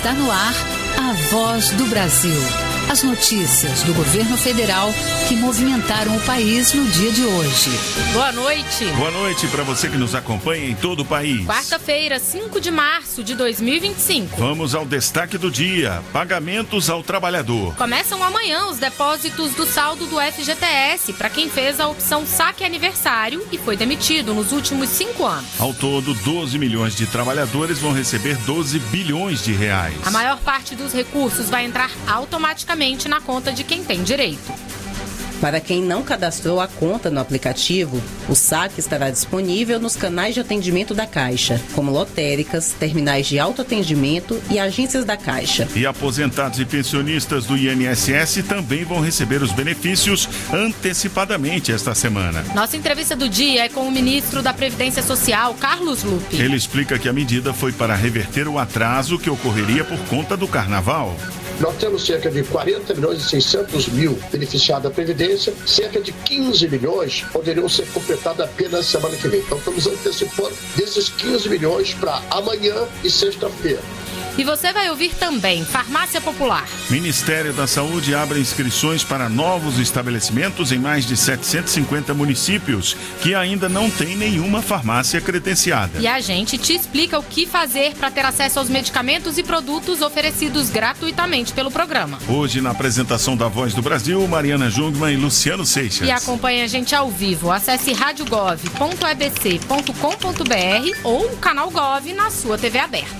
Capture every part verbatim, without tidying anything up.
Está no ar a Voz do Brasil. As notícias do governo federal que movimentaram o país no dia de hoje. Boa noite. Boa noite para você que nos acompanha em todo o país. Quarta-feira, cinco de março de dois mil e vinte e cinco. Vamos ao destaque do dia. Pagamentos ao trabalhador. Começam amanhã os depósitos do saldo do F G T S para quem fez a opção Saque Aniversário e foi demitido nos últimos cinco anos. Ao todo, doze milhões de trabalhadores vão receber doze bilhões de reais. A maior parte dos recursos vai entrar automaticamente na conta de quem tem direito. Para quem não cadastrou a conta no aplicativo, o saque estará disponível nos canais de atendimento da Caixa, como lotéricas, terminais de autoatendimento e agências da Caixa. E aposentados e pensionistas do I N S S também vão receber os benefícios antecipadamente esta semana. Nossa entrevista do dia é com o ministro da Previdência Social, Carlos Lupe. Ele explica que a medida foi para reverter o atraso que ocorreria por conta do carnaval. Nós temos cerca de quarenta milhões e seiscentos mil beneficiados da Previdência, cerca de quinze milhões poderiam ser completados apenas semana que vem. Então estamos antecipando desses quinze milhões para amanhã e sexta-feira. E você vai ouvir também Farmácia Popular. Ministério da Saúde abre inscrições para novos estabelecimentos em mais de setecentos e cinquenta municípios que ainda não têm nenhuma farmácia credenciada. E a gente te explica o que fazer para ter acesso aos medicamentos e produtos oferecidos gratuitamente pelo programa. Hoje, na apresentação da Voz do Brasil, Mariana Jungmann e Luciano Seixas. E acompanhe a gente ao vivo. Acesse rádio gov ponto e b c ponto com ponto b r ou o canal Gov na sua T V aberta.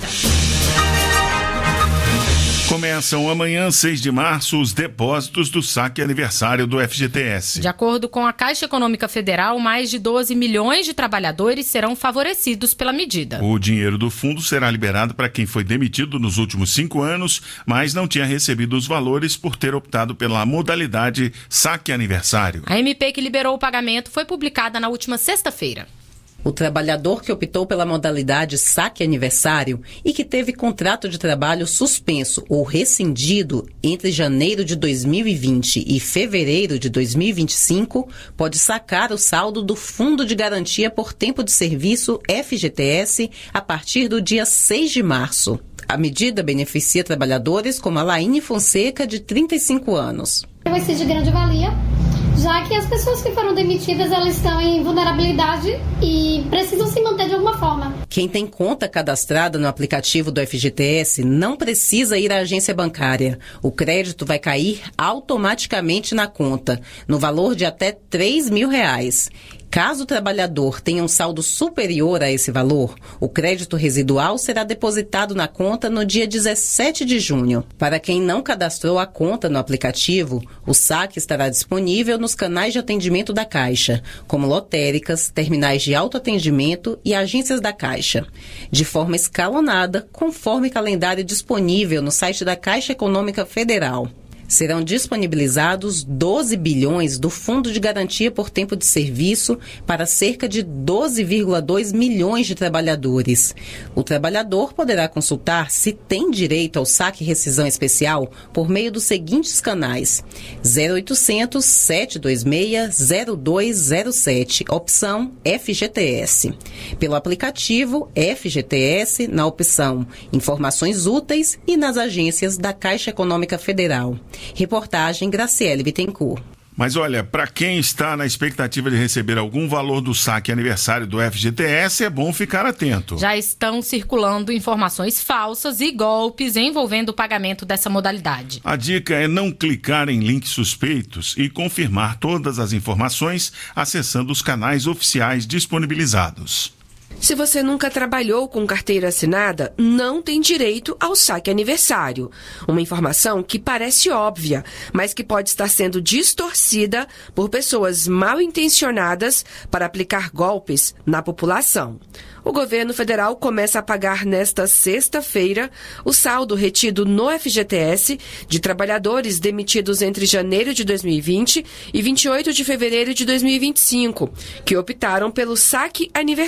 Começam amanhã, seis de março, os depósitos do saque aniversário do F G T S. De acordo com a Caixa Econômica Federal, mais de doze milhões de trabalhadores serão favorecidos pela medida. O dinheiro do fundo será liberado para quem foi demitido nos últimos cinco anos, mas não tinha recebido os valores por ter optado pela modalidade saque aniversário. A M P que liberou o pagamento foi publicada na última sexta-feira. O trabalhador que optou pela modalidade saque aniversário e que teve contrato de trabalho suspenso ou rescindido entre janeiro de dois mil e vinte e fevereiro de dois mil e vinte e cinco pode sacar o saldo do Fundo de Garantia por Tempo de Serviço F G T S a partir do dia seis de março. A medida beneficia trabalhadores como a Laine Fonseca, de trinta e cinco anos. Vai ser de grande valia, já que as pessoas que foram demitidas, elas estão em vulnerabilidade e precisam se manter de alguma forma. Quem tem conta cadastrada no aplicativo do F G T S não precisa ir à agência bancária. O crédito vai cair automaticamente na conta, no valor de até três mil reais. Caso o trabalhador tenha um saldo superior a esse valor, o crédito residual será depositado na conta no dia dezessete de junho. Para quem não cadastrou a conta no aplicativo, o saque estará disponível nos canais de atendimento da Caixa, como lotéricas, terminais de autoatendimento e agências da Caixa, de forma escalonada, conforme calendário disponível no site da Caixa Econômica Federal. Serão disponibilizados doze bilhões do Fundo de Garantia por Tempo de Serviço para cerca de doze vírgula dois milhões de trabalhadores. O trabalhador poderá consultar se tem direito ao saque rescisão especial por meio dos seguintes canais: zero oitocentos, sete dois seis, zero dois zero sete, opção F G T S. Pelo aplicativo F G T S, na opção Informações Úteis e nas agências da Caixa Econômica Federal. Reportagem Graciele Bittencourt. Mas olha, para quem está na expectativa de receber algum valor do saque aniversário do F G T S, é bom ficar atento. Já estão circulando informações falsas e golpes envolvendo o pagamento dessa modalidade. A dica é não clicar em links suspeitos e confirmar todas as informações acessando os canais oficiais disponibilizados. Se você nunca trabalhou com carteira assinada, não tem direito ao saque aniversário. Uma informação que parece óbvia, mas que pode estar sendo distorcida por pessoas mal intencionadas para aplicar golpes na população. O governo federal começa a pagar nesta sexta-feira o saldo retido no F G T S de trabalhadores demitidos entre janeiro de dois mil e vinte e vinte e oito de fevereiro de dois mil e vinte e cinco, que optaram pelo saque aniversário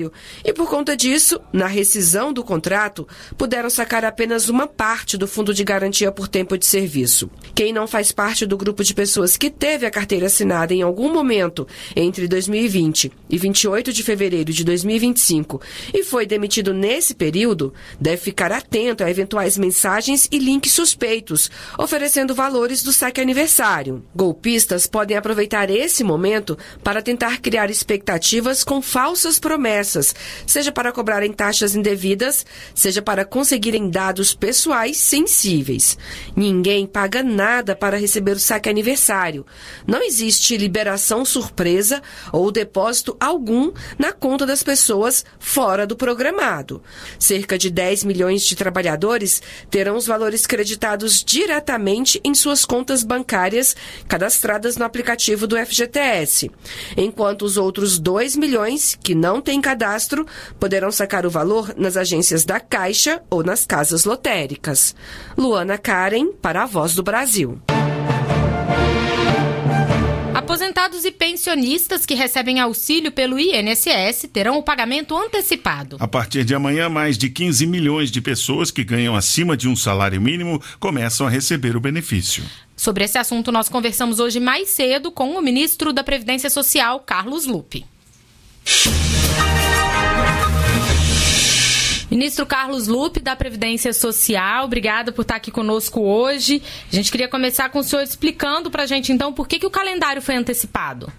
trabalho e, por conta disso, na rescisão do contrato, puderam sacar apenas uma parte do Fundo de Garantia por Tempo de Serviço. Quem não faz parte do grupo de pessoas que teve a carteira assinada em algum momento entre dois mil e vinte e vinte e oito de fevereiro de dois mil e vinte e cinco e foi demitido nesse período, deve ficar atento a eventuais mensagens e links suspeitos, oferecendo valores do saque aniversário. Golpistas podem aproveitar esse momento para tentar criar expectativas com falsas promessas, seja para cobrarem taxas indevidas, seja para conseguirem dados pessoais sensíveis. Ninguém paga nada para receber o saque aniversário. Não existe liberação surpresa ou depósito algum na conta das pessoas fora do programado. Cerca de dez milhões de trabalhadores terão os valores creditados diretamente em suas contas bancárias cadastradas no aplicativo do F G T S, enquanto os outros dois milhões, que não têm cadastro, poderão sacar o valor nas agências da Caixa ou nas casas lotéricas. Luana Karen, para a Voz do Brasil. Aposentados e pensionistas que recebem auxílio pelo I N S S terão o pagamento antecipado. A partir de amanhã, mais de quinze milhões de pessoas que ganham acima de um salário mínimo começam a receber o benefício. Sobre esse assunto, nós conversamos hoje mais cedo com o ministro da Previdência Social, Carlos Lupe. Ministro Carlos Lupe, da Previdência Social, obrigada por estar aqui conosco hoje. A gente queria começar com o senhor explicando para a gente, então, por que, que o calendário foi antecipado.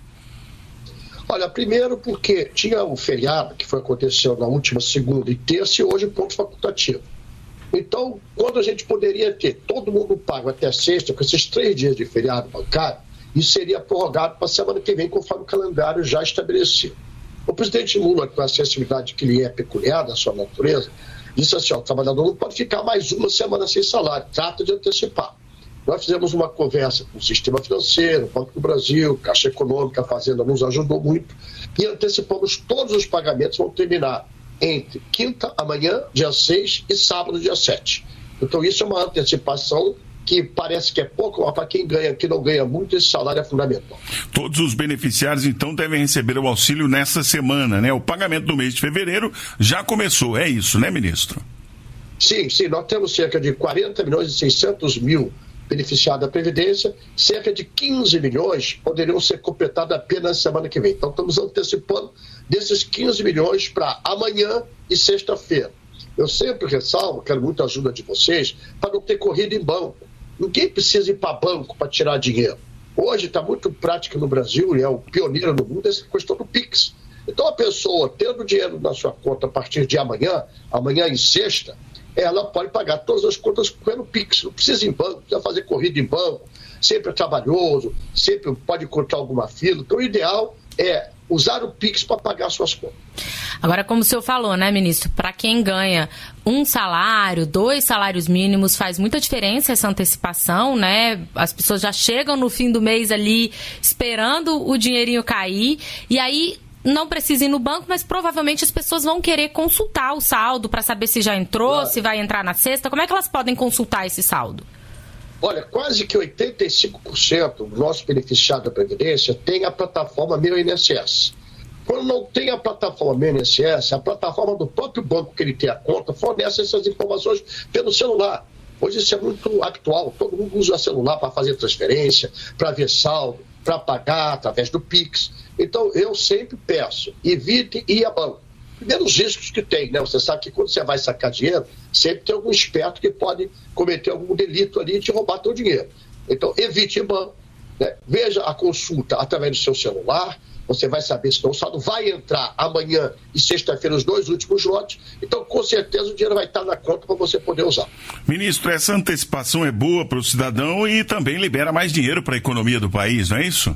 Olha, primeiro porque tinha um feriado que foi aconteceu na última segunda e terça e hoje ponto facultativo. Então, quando a gente poderia ter todo mundo pago até sexta, com esses três dias de feriado bancário, isso seria prorrogado para a semana que vem, conforme o calendário já estabelecido. O presidente Lula, com a sensibilidade que lhe é peculiar da sua natureza, disse assim, ó, o trabalhador não pode ficar mais uma semana sem salário, trata de antecipar. Nós fizemos uma conversa com o sistema financeiro, o Banco do Brasil, Caixa Econômica, a Fazenda nos ajudou muito, e antecipamos todos os pagamentos, vão terminar entre quinta, amanhã, dia seis, e sábado, dia sete. Então isso é uma antecipação que parece que é pouco, mas para quem ganha, que não ganha muito, esse salário é fundamental. Todos os beneficiários, então, devem receber o auxílio nessa semana, né? O pagamento do mês de fevereiro já começou, é isso, né, ministro? Sim, sim, nós temos cerca de quarenta milhões e seiscentos mil beneficiados da Previdência, cerca de quinze milhões poderiam ser completados apenas na semana que vem. Então, estamos antecipando desses quinze milhões para amanhã e sexta-feira. Eu sempre ressalvo, quero muita ajuda de vocês, para não ter corrida em banco. Ninguém precisa ir para banco para tirar dinheiro. Hoje está muito prático no Brasil, e é o pioneiro no mundo, essa questão do Pix. Então a pessoa, tendo dinheiro na sua conta a partir de amanhã, amanhã em sexta, ela pode pagar todas as contas pelo Pix. Não precisa ir em banco, não precisa fazer corrida em banco. Sempre é trabalhoso, sempre pode encontrar alguma fila. Então o ideal é usar o Pix para pagar suas contas. Agora, como o senhor falou, né, ministro, para quem ganha um salário, dois salários mínimos, faz muita diferença essa antecipação, né? As pessoas já chegam no fim do mês ali esperando o dinheirinho cair, e aí não precisa ir no banco, mas provavelmente as pessoas vão querer consultar o saldo para saber se já entrou, claro, se vai entrar na sexta. Como é que elas podem consultar esse saldo? Olha, quase que oitenta e cinco por cento do nosso beneficiário da Previdência tem a plataforma Meu I N S S. Quando não tem a plataforma Meu I N S S, a plataforma do próprio banco que ele tem a conta fornece essas informações pelo celular. Hoje isso é muito atual, todo mundo usa o celular para fazer transferência, para ver saldo, para pagar através do Pix. Então eu sempre peço, evite ir a banco. Primeiro os riscos que tem, né? Você sabe que quando você vai sacar dinheiro, sempre tem algum esperto que pode cometer algum delito ali e te roubar teu dinheiro. Então evite ir banco, né? Veja a consulta através do seu celular. Você vai saber se o saldo vai entrar amanhã e sexta-feira os dois últimos lotes. Então, com certeza, o dinheiro vai estar na conta para você poder usar. Ministro, essa antecipação é boa para o cidadão e também libera mais dinheiro para a economia do país, não é isso?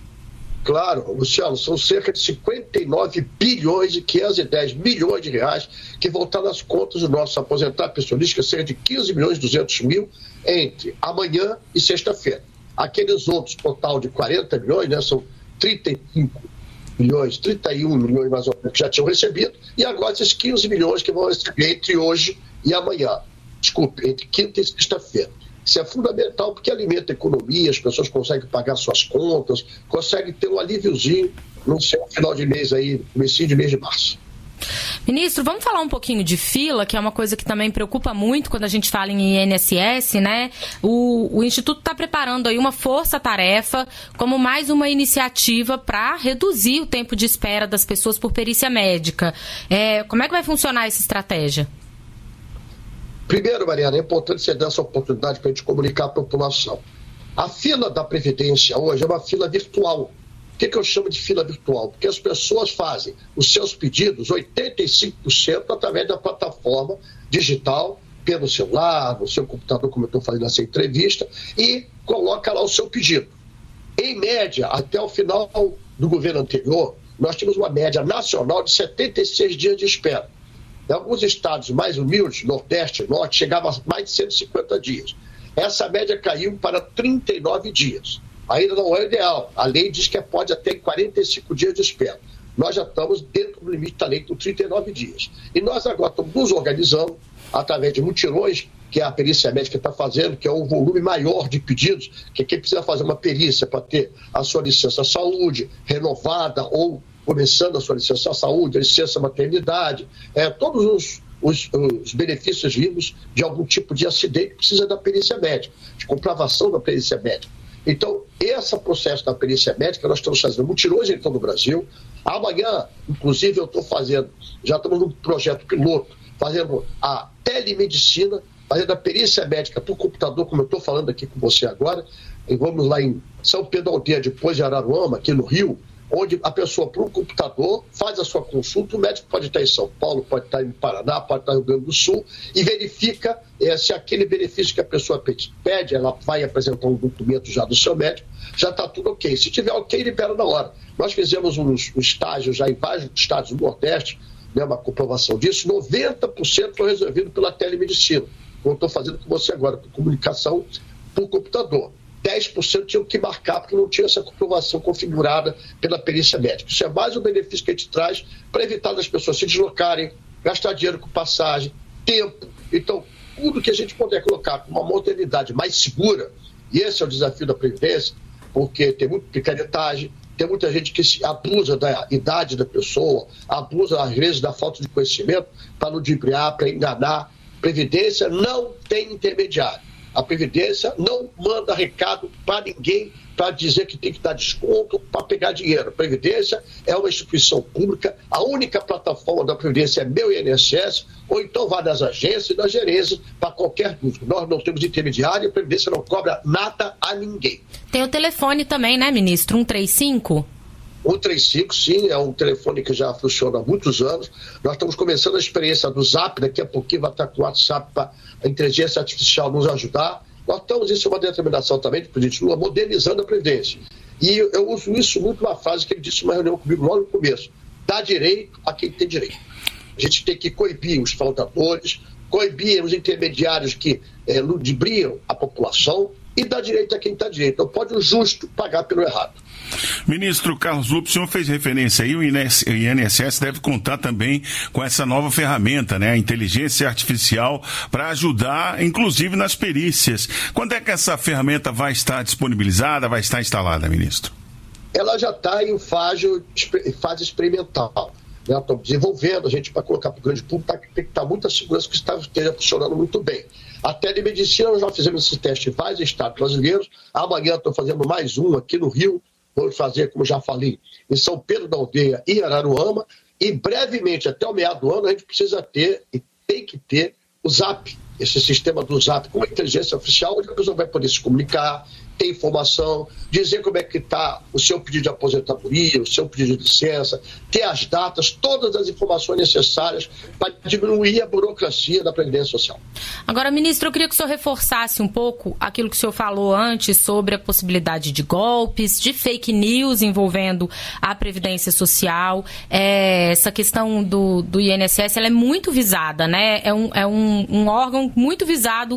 Claro, Luciano, são cerca de cinquenta e nove bilhões e quinhentos e dez milhões de reais que vão estar nas contas do nosso aposentado pensionista, cerca de quinze milhões e duzentos mil entre amanhã e sexta-feira. Aqueles outros, total de quarenta milhões, né, são trinta e cinco milhões, trinta e um milhões mais ou menos que já tinham recebido, e agora esses quinze milhões que vão receber entre hoje e amanhã. Desculpe, entre quinta e sexta-feira. Isso é fundamental porque alimenta a economia, as pessoas conseguem pagar suas contas, conseguem ter um alíviozinho no seu final de mês aí, comecinho de mês de março. Ministro, vamos falar um pouquinho de fila, que é uma coisa que também preocupa muito quando a gente fala em I N S S, né? O, o Instituto está preparando aí uma força-tarefa como mais uma iniciativa para reduzir o tempo de espera das pessoas por perícia médica. É, como é que vai funcionar essa estratégia? Primeiro, Mariana, é importante você dar essa oportunidade para a gente comunicar à população. A fila da Previdência hoje é uma fila virtual. O que, que eu chamo de fila virtual? Porque as pessoas fazem os seus pedidos, oitenta e cinco por cento, através da plataforma digital, pelo celular, no seu computador, como eu estou fazendo essa entrevista, e coloca lá o seu pedido. Em média, até o final do governo anterior, nós tínhamos uma média nacional de setenta e seis dias de espera. Em alguns estados mais humildes, Nordeste e Norte, chegava a mais de cento e cinquenta dias. Essa média caiu para trinta e nove dias. Ainda não é ideal. A lei diz que pode até quarenta e cinco dias de espera. Nós já estamos dentro do limite da lei com trinta e nove dias. E nós agora estamos nos organizando através de mutirões, que a perícia médica está fazendo, que é um volume maior de pedidos, que quem precisa fazer uma perícia para ter a sua licença saúde renovada ou começando a sua licença saúde, a licença maternidade, é, todos os, os, os benefícios vindos de algum tipo de acidente que precisa da perícia médica, de comprovação da perícia médica. Então, esse processo da perícia médica, nós estamos fazendo mutirões em todo o Brasil. Amanhã, inclusive, eu estou fazendo, já estamos num projeto piloto, fazendo a telemedicina, fazendo a perícia médica por computador, como eu estou falando aqui com você agora. E vamos lá em São Pedro da Aldeia, depois de Araruama, aqui no Rio, onde a pessoa, por um computador, faz a sua consulta. O médico pode estar em São Paulo, pode estar em Paraná, pode estar no Rio Grande do Sul, e verifica eh, se aquele benefício que a pessoa pede, ela vai apresentar um documento já do seu médico, já está tudo ok. Se tiver ok, libera na hora. Nós fizemos um, um estágio já em vários estados do Nordeste, né, uma comprovação disso, noventa por cento foi resolvido pela telemedicina, como eu estou fazendo com você agora, por comunicação por computador. dez por cento tinham que marcar porque não tinha essa comprovação configurada pela perícia médica. Isso é mais um benefício que a gente traz para evitar das pessoas se deslocarem, gastar dinheiro com passagem, tempo. Então, tudo que a gente puder colocar com uma modernidade mais segura, e esse é o desafio da Previdência, porque tem muita picaretagem, tem muita gente que se abusa da idade da pessoa, abusa às vezes da falta de conhecimento para ludibriar, para enganar. Previdência não tem intermediário. A Previdência não manda recado para ninguém para dizer que tem que dar desconto para pegar dinheiro. A Previdência é uma instituição pública, a única plataforma da Previdência é meu I N S S, ou então vai nas agências e nas gerências para qualquer dúvida. Nós não temos intermediário e a Previdência não cobra nada a ninguém. Tem o telefone também, né, ministro? um três cinco? um três cinco, sim, é um telefone que já funciona há muitos anos. Nós estamos começando a experiência do Zap, daqui a pouquinho vai estar com o WhatsApp para a inteligência artificial nos ajudar. Nós estamos, isso é uma determinação também do presidente Lula, modernizando a Previdência. E eu uso isso muito na frase que ele disse numa reunião comigo logo no começo: dá direito a quem tem direito. A gente tem que coibir os fraudadores, coibir os intermediários que é, ludibriam a população e dar direito a quem está direito. Não pode o justo pagar pelo errado. Ministro Carlos Lupe, o senhor fez referência aí, o I N S S deve contar também com essa nova ferramenta, né, a inteligência artificial, para ajudar, inclusive, nas perícias. Quando é que essa ferramenta vai estar disponibilizada, vai estar instalada, ministro? Ela já está em fase, fase experimental. Né? Estamos desenvolvendo, a gente, para colocar para o grande público, tem que estar muita segurança que está, esteja funcionando muito bem. A telemedicina, nós já fizemos esse teste em vários estados brasileiros. Amanhã estou fazendo mais um aqui no Rio. Vamos fazer, como já falei, em São Pedro da Aldeia e Araruama. E brevemente, até o meado do ano, a gente precisa ter e tem que ter o Zap, esse sistema do Zap com a inteligência artificial, onde a pessoa vai poder se comunicar, ter informação, dizer como é que está o seu pedido de aposentadoria, o seu pedido de licença, ter as datas, todas as informações necessárias para diminuir a burocracia da Previdência Social. Agora, ministro, eu queria que o senhor reforçasse um pouco aquilo que o senhor falou antes sobre a possibilidade de golpes, de fake news envolvendo a Previdência Social. É, essa questão do, do I N S S, ela é muito visada, né? É um, é um, um órgão muito visado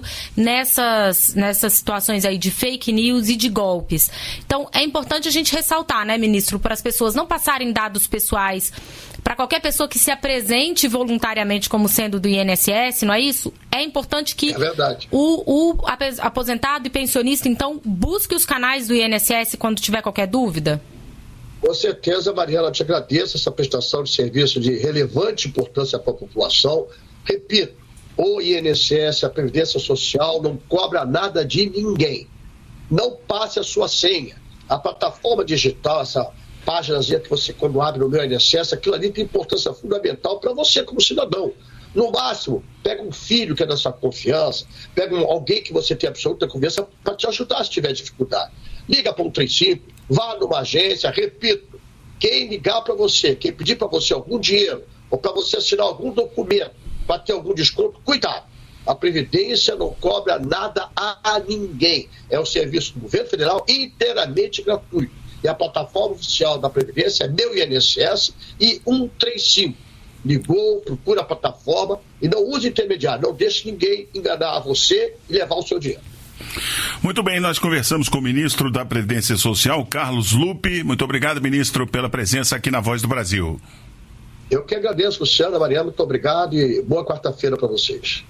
nessas, nessas situações aí de fake news e de golpes. Então, é importante a gente ressaltar, né, ministro, para as pessoas não passarem dados pessoais para qualquer pessoa que se apresente voluntariamente como sendo do I N S S, não é isso? É importante que é verdade. O, o aposentado e pensionista, então, busque os canais do I N S S quando tiver qualquer dúvida? Com certeza, Mariana, te agradeço essa prestação de serviço de relevante importância para a população. Repito, o I N S S, a Previdência Social, não cobra nada de ninguém. Não passe a sua senha. A plataforma digital, essa páginazinha que você, quando abre no meu I N S S, aquilo ali tem importância fundamental para você como cidadão. No máximo, pega um filho que é da sua confiança, pega um, alguém que você tem absoluta confiança para te ajudar se tiver dificuldade. Liga para um trinta e cinco, vá numa agência, repito, quem ligar para você, quem pedir para você algum dinheiro ou para você assinar algum documento para ter algum desconto, cuidado. A Previdência não cobra nada a ninguém. É um serviço do governo federal inteiramente gratuito. E a plataforma oficial da Previdência é Meu I N S S e cento e trinta e cinco. Ligou, procura a plataforma e não use intermediário. Não deixe ninguém enganar você e levar o seu dinheiro. Muito bem, nós conversamos com o ministro da Previdência Social, Carlos Lupe. Muito obrigado, ministro, pela presença aqui na Voz do Brasil. Eu que agradeço, Luciana, Mariana, muito obrigado e boa quarta-feira para vocês.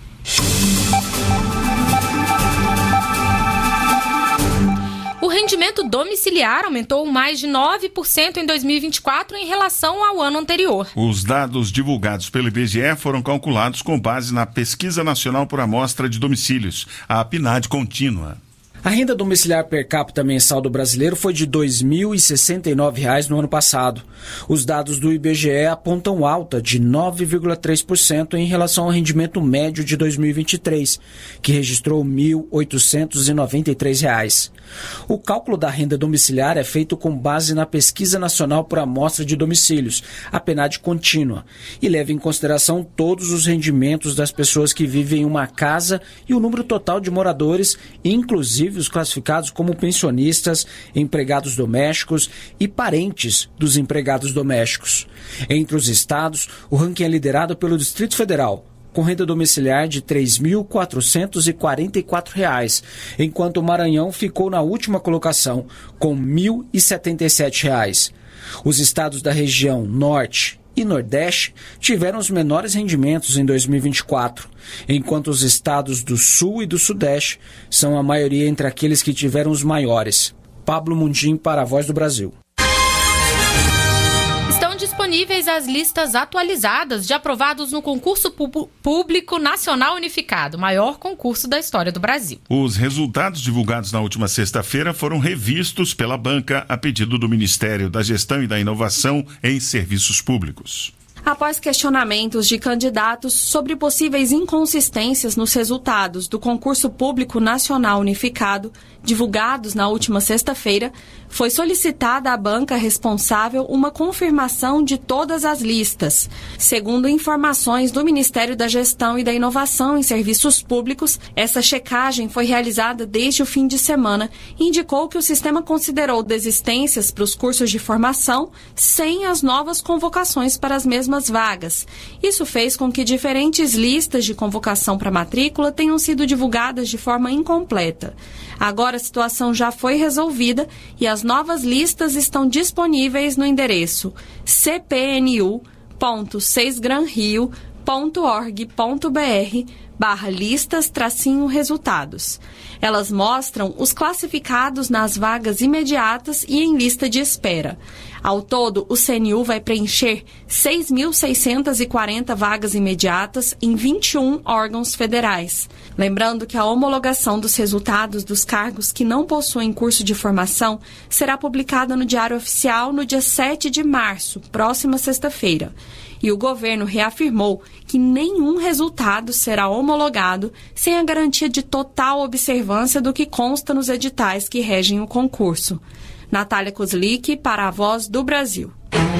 O rendimento domiciliar aumentou mais de nove por cento em dois mil e vinte e quatro em relação ao ano anterior. Os dados divulgados pelo I B G E foram calculados com base na Pesquisa Nacional por Amostra de Domicílios, a PNAD contínua. A renda domiciliar per capita mensal do brasileiro foi de dois mil e sessenta e nove reais no ano passado. Os dados do I B G E apontam alta de nove vírgula três por cento em relação ao rendimento médio de dois mil e vinte e três, que registrou mil oitocentos e noventa e três reais. O cálculo da renda domiciliar é feito com base na Pesquisa Nacional por Amostra de Domicílios, a PNAD contínua, e leva em consideração todos os rendimentos das pessoas que vivem em uma casa e o número total de moradores, inclusive os classificados como pensionistas, empregados domésticos e parentes dos empregados domésticos. Entre os estados, o ranking é liderado pelo Distrito Federal, com renda domiciliar de três mil quatrocentos e quarenta e quatro reais, enquanto o Maranhão ficou na última colocação, com mil e setenta e sete reais. Os estados da região Norte e Nordeste tiveram os menores rendimentos em dois mil e vinte e quatro, enquanto os estados do Sul e do Sudeste são a maioria entre aqueles que tiveram os maiores. Pablo Mundim para a Voz do Brasil. Estão disponíveis as listas atualizadas de aprovados no Concurso Público Nacional Unificado, maior concurso da história do Brasil. Os resultados divulgados na última sexta-feira foram revistos pela banca a pedido do Ministério da Gestão e da Inovação em Serviços Públicos. Após questionamentos de candidatos sobre possíveis inconsistências nos resultados do Concurso Público Nacional Unificado, divulgados na última sexta-feira, foi solicitada à banca responsável uma confirmação de todas as listas. Segundo informações do Ministério da Gestão e da Inovação em Serviços Públicos, essa checagem foi realizada desde o fim de semana e indicou que o sistema considerou desistências para os cursos de formação sem as novas convocações para as mesmas vagas. Isso fez com que diferentes listas de convocação para matrícula tenham sido divulgadas de forma incompleta. Agora a situação já foi resolvida e as novas listas estão disponíveis no endereço c p n u ponto seis gran rio ponto org ponto b r barra listas tracinho resultados. Elas mostram os classificados nas vagas imediatas e em lista de espera. Ao todo, o C N U vai preencher seis mil seiscentas e quarenta vagas imediatas em vinte e um órgãos federais. Lembrando que a homologação dos resultados dos cargos que não possuem curso de formação será publicada no Diário Oficial no dia sete de março, próxima sexta-feira. E o governo reafirmou que nenhum resultado será homologado sem a garantia de total observância do que consta nos editais que regem o concurso. Natália Kozlik, para a Voz do Brasil.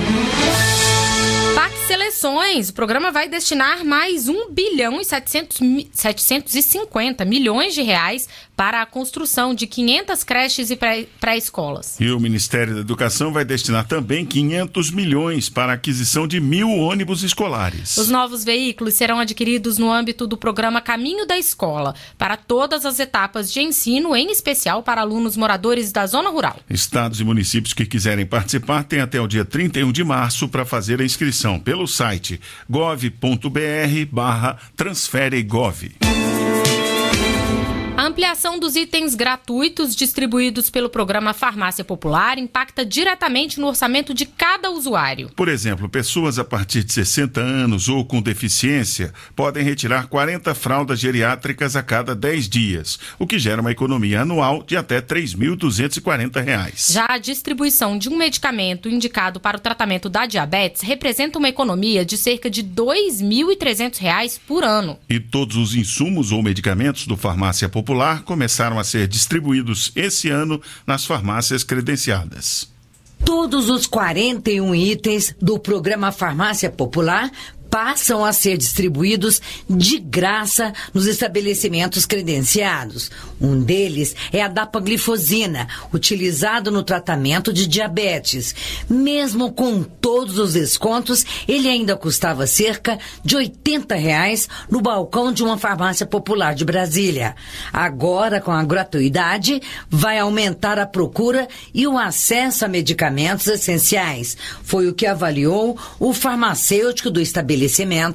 Pac Seleções, o programa vai destinar mais um bilhão e setecentos e cinquenta milhões de reais para a construção de quinhentas creches e pré-escolas. E o Ministério da Educação vai destinar também quinhentos milhões para a aquisição de mil ônibus escolares. Os novos veículos serão adquiridos no âmbito do programa Caminho da Escola, para todas as etapas de ensino, em especial para alunos moradores da zona rural. Estados e municípios que quiserem participar têm até o dia trinta e um de março para fazer a inscrição pelo site gov ponto br barra transferegov. A ampliação dos itens gratuitos distribuídos pelo programa Farmácia Popular impacta diretamente no orçamento de cada usuário. Por exemplo, pessoas a partir de sessenta anos ou com deficiência podem retirar quarenta fraldas geriátricas a cada dez dias, o que gera uma economia anual de até três mil duzentos e quarenta reais. Já a distribuição de um medicamento indicado para o tratamento da diabetes representa uma economia de cerca de dois mil e trezentos reais por ano. E todos os insumos ou medicamentos do Farmácia Popular começaram a ser distribuídos esse ano nas farmácias credenciadas. Todos os quarenta e um itens do programa Farmácia Popular passam a ser distribuídos de graça nos estabelecimentos credenciados. Um deles é a dapaglifosina, utilizado no tratamento de diabetes. Mesmo com todos os descontos, ele ainda custava cerca de oitenta reais no balcão de uma farmácia popular de Brasília. Agora, com a gratuidade, vai aumentar a procura e o acesso a medicamentos essenciais. Foi o que avaliou o farmacêutico do estabelecimento,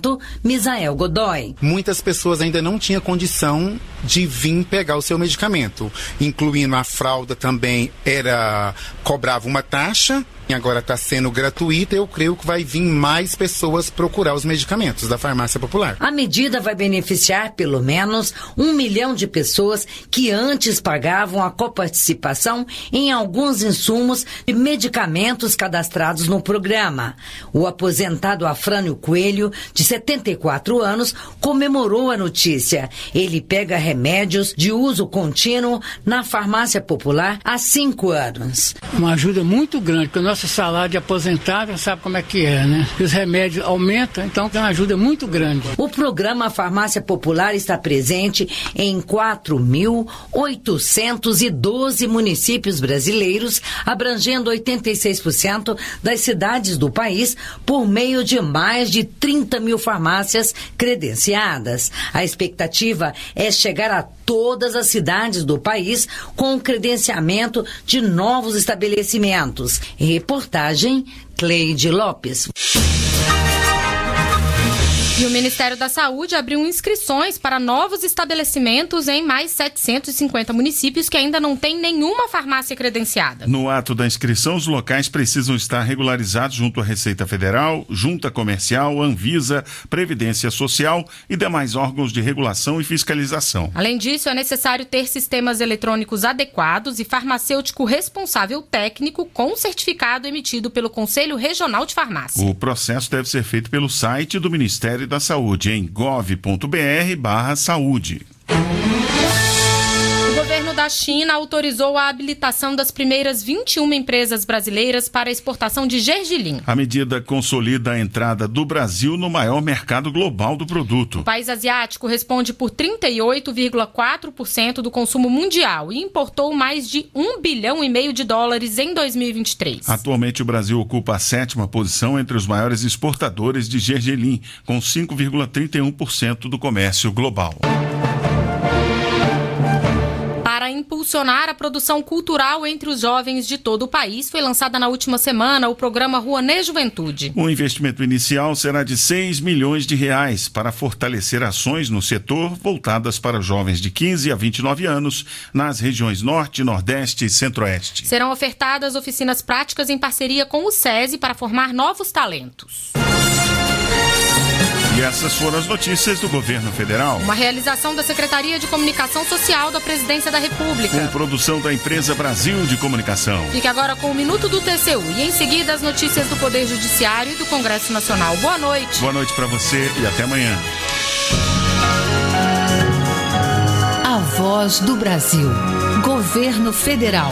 Misael Godoy. Muitas pessoas ainda não tinham condição de vir pegar o seu medicamento, incluindo a fralda também era cobrava uma taxa. E agora está sendo gratuita, eu creio que vai vir mais pessoas procurar os medicamentos da Farmácia Popular. A medida vai beneficiar pelo menos um milhão de pessoas que antes pagavam a coparticipação em alguns insumos e medicamentos cadastrados no programa. O aposentado Afrânio Coelho, de setenta e quatro anos, comemorou a notícia. Ele pega remédios de uso contínuo na Farmácia Popular há cinco anos. Uma ajuda muito grande, porque o nosso salário de aposentado, sabe como é que é, né? Os remédios aumentam, então tem uma ajuda muito grande. O programa Farmácia Popular está presente em quatro mil oitocentos e doze municípios brasileiros, abrangendo oitenta e seis por cento das cidades do país, por meio de mais de trinta mil farmácias credenciadas. A expectativa é chegar a todas as cidades do país com o credenciamento de novos estabelecimentos. Reportagem Cleide Lopes. E o Ministério da Saúde abriu inscrições para novos estabelecimentos em mais setecentos e cinquenta municípios que ainda não têm nenhuma farmácia credenciada. No ato da inscrição, os locais precisam estar regularizados junto à Receita Federal, Junta Comercial, Anvisa, Previdência Social e demais órgãos de regulação e fiscalização. Além disso, é necessário ter sistemas eletrônicos adequados e farmacêutico responsável técnico com certificado emitido pelo Conselho Regional de Farmácia. O processo deve ser feito pelo site do Ministério da Saúde em gov ponto br barra saúde. O governo da China autorizou a habilitação das primeiras vinte e uma empresas brasileiras para a exportação de gergelim. A medida consolida a entrada do Brasil no maior mercado global do produto. O país asiático responde por trinta e oito vírgula quatro por cento do consumo mundial e importou mais de um bilhão e meio de dólares em dois mil e vinte e três. Atualmente, o Brasil ocupa a sétima posição entre os maiores exportadores de gergelim, com cinco vírgula trinta e um por cento do comércio global. Para impulsionar a produção cultural entre os jovens de todo o país, foi lançada na última semana o programa Rouanet Juventude. O investimento inicial será de seis milhões de reais para fortalecer ações no setor voltadas para jovens de quinze a vinte e nove anos nas regiões Norte, Nordeste e Centro-Oeste. Serão ofertadas oficinas práticas em parceria com o SESI para formar novos talentos. E essas foram as notícias do governo federal. Uma realização da Secretaria de Comunicação Social da Presidência da República. Com produção da empresa Brasil de Comunicação. Fique agora com o Minuto do T C U e em seguida as notícias do Poder Judiciário e do Congresso Nacional. Boa noite. Boa noite para você e até amanhã. A Voz do Brasil. Governo Federal.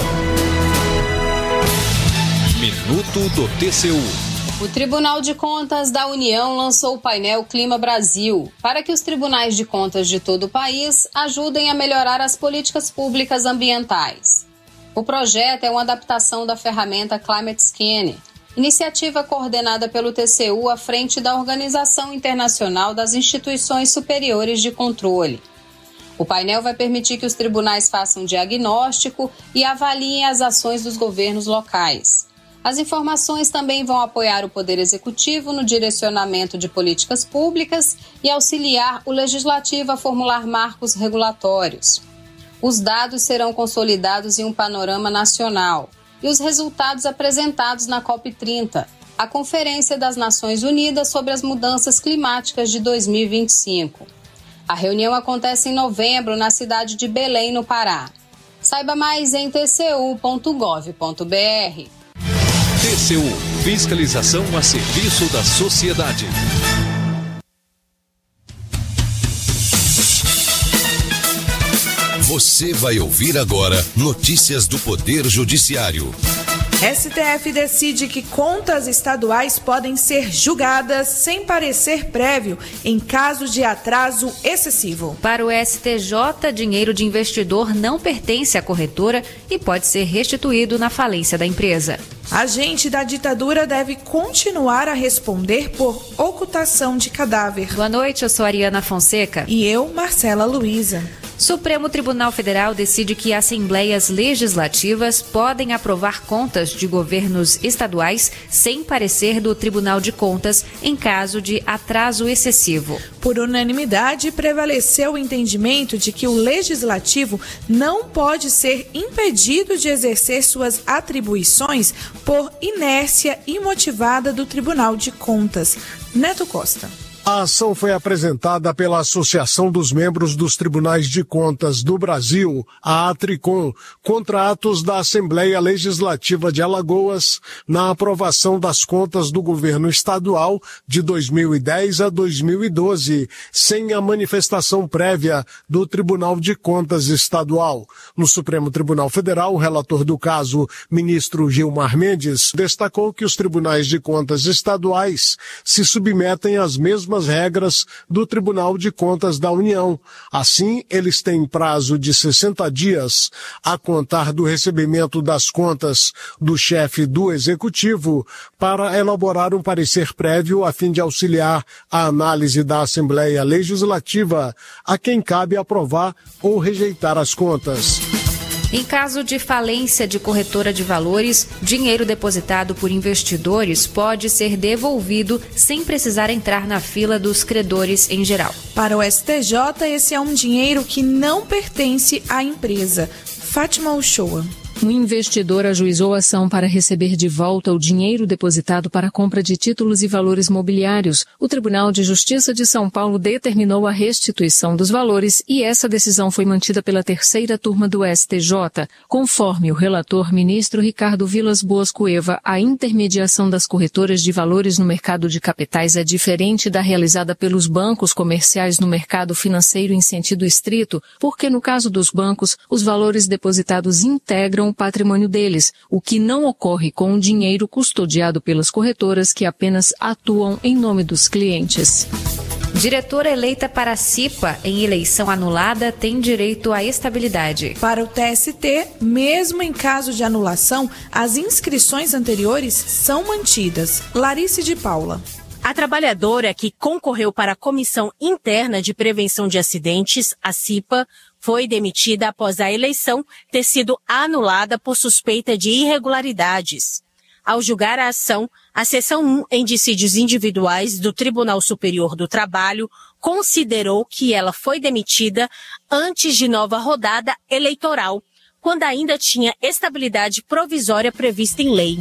Minuto do T C U. O Tribunal de Contas da União lançou o painel Clima Brasil para que os tribunais de contas de todo o país ajudem a melhorar as políticas públicas ambientais. O projeto é uma adaptação da ferramenta Climate Scanner, iniciativa coordenada pelo T C U à frente da Organização Internacional das Instituições Superiores de Controle. O painel vai permitir que os tribunais façam diagnóstico e avaliem as ações dos governos locais. As informações também vão apoiar o Poder Executivo no direcionamento de políticas públicas e auxiliar o Legislativo a formular marcos regulatórios. Os dados serão consolidados em um panorama nacional e os resultados apresentados na COP trinta, a Conferência das Nações Unidas sobre as Mudanças Climáticas de dois mil e vinte e cinco. A reunião acontece em novembro na cidade de Belém, no Pará. Saiba mais em t c u ponto gov ponto b r. T C U – Fiscalização a serviço da sociedade. Você vai ouvir agora notícias do Poder Judiciário. S T F decide que contas estaduais podem ser julgadas sem parecer prévio em caso de atraso excessivo. Para o S T J, dinheiro de investidor não pertence à corretora e pode ser restituído na falência da empresa. Agente da ditadura deve continuar a responder por ocultação de cadáver. Boa noite, eu sou Ariana Fonseca. E eu, Marcela Luiza. Supremo Tribunal Federal decide que assembleias legislativas podem aprovar contas de governos estaduais sem parecer do Tribunal de Contas em caso de atraso excessivo. Por unanimidade, prevaleceu o entendimento de que o legislativo não pode ser impedido de exercer suas atribuições por inércia imotivada do Tribunal de Contas. Neto Costa. A ação foi apresentada pela Associação dos Membros dos Tribunais de Contas do Brasil, a ATRICOM, contra atos da Assembleia Legislativa de Alagoas na aprovação das contas do governo estadual de dois mil e dez a dois mil e doze, sem a manifestação prévia do Tribunal de Contas Estadual. No Supremo Tribunal Federal, o relator do caso, ministro Gilmar Mendes, destacou que os tribunais de contas estaduais se submetem às mesmas regras do Tribunal de Contas da União. Assim, eles têm prazo de sessenta dias a contar do recebimento das contas do chefe do Executivo para elaborar um parecer prévio a fim de auxiliar a análise da Assembleia Legislativa, a quem cabe aprovar ou rejeitar as contas. Em caso de falência de corretora de valores, dinheiro depositado por investidores pode ser devolvido sem precisar entrar na fila dos credores em geral. Para o S T J, esse é um dinheiro que não pertence à empresa. Fátima Uchoa. Um investidor ajuizou a ação para receber de volta o dinheiro depositado para a compra de títulos e valores mobiliários. O Tribunal de Justiça de São Paulo determinou a restituição dos valores e essa decisão foi mantida pela terceira turma do S T J. Conforme o relator ministro Ricardo Vilas Boas Cueva, a intermediação das corretoras de valores no mercado de capitais é diferente da realizada pelos bancos comerciais no mercado financeiro em sentido estrito, porque no caso dos bancos, os valores depositados integram o patrimônio deles, o que não ocorre com o dinheiro custodiado pelas corretoras que apenas atuam em nome dos clientes. Diretora eleita para a CIPA em eleição anulada tem direito à estabilidade. Para o T S T, mesmo em caso de anulação, as inscrições anteriores são mantidas. Larice de Paula. A trabalhadora que concorreu para a Comissão Interna de Prevenção de Acidentes, a CIPA, foi demitida após a eleição ter sido anulada por suspeita de irregularidades. Ao julgar a ação, a Seção um em Dissídios Individuais do Tribunal Superior do Trabalho considerou que ela foi demitida antes de nova rodada eleitoral, quando ainda tinha estabilidade provisória prevista em lei.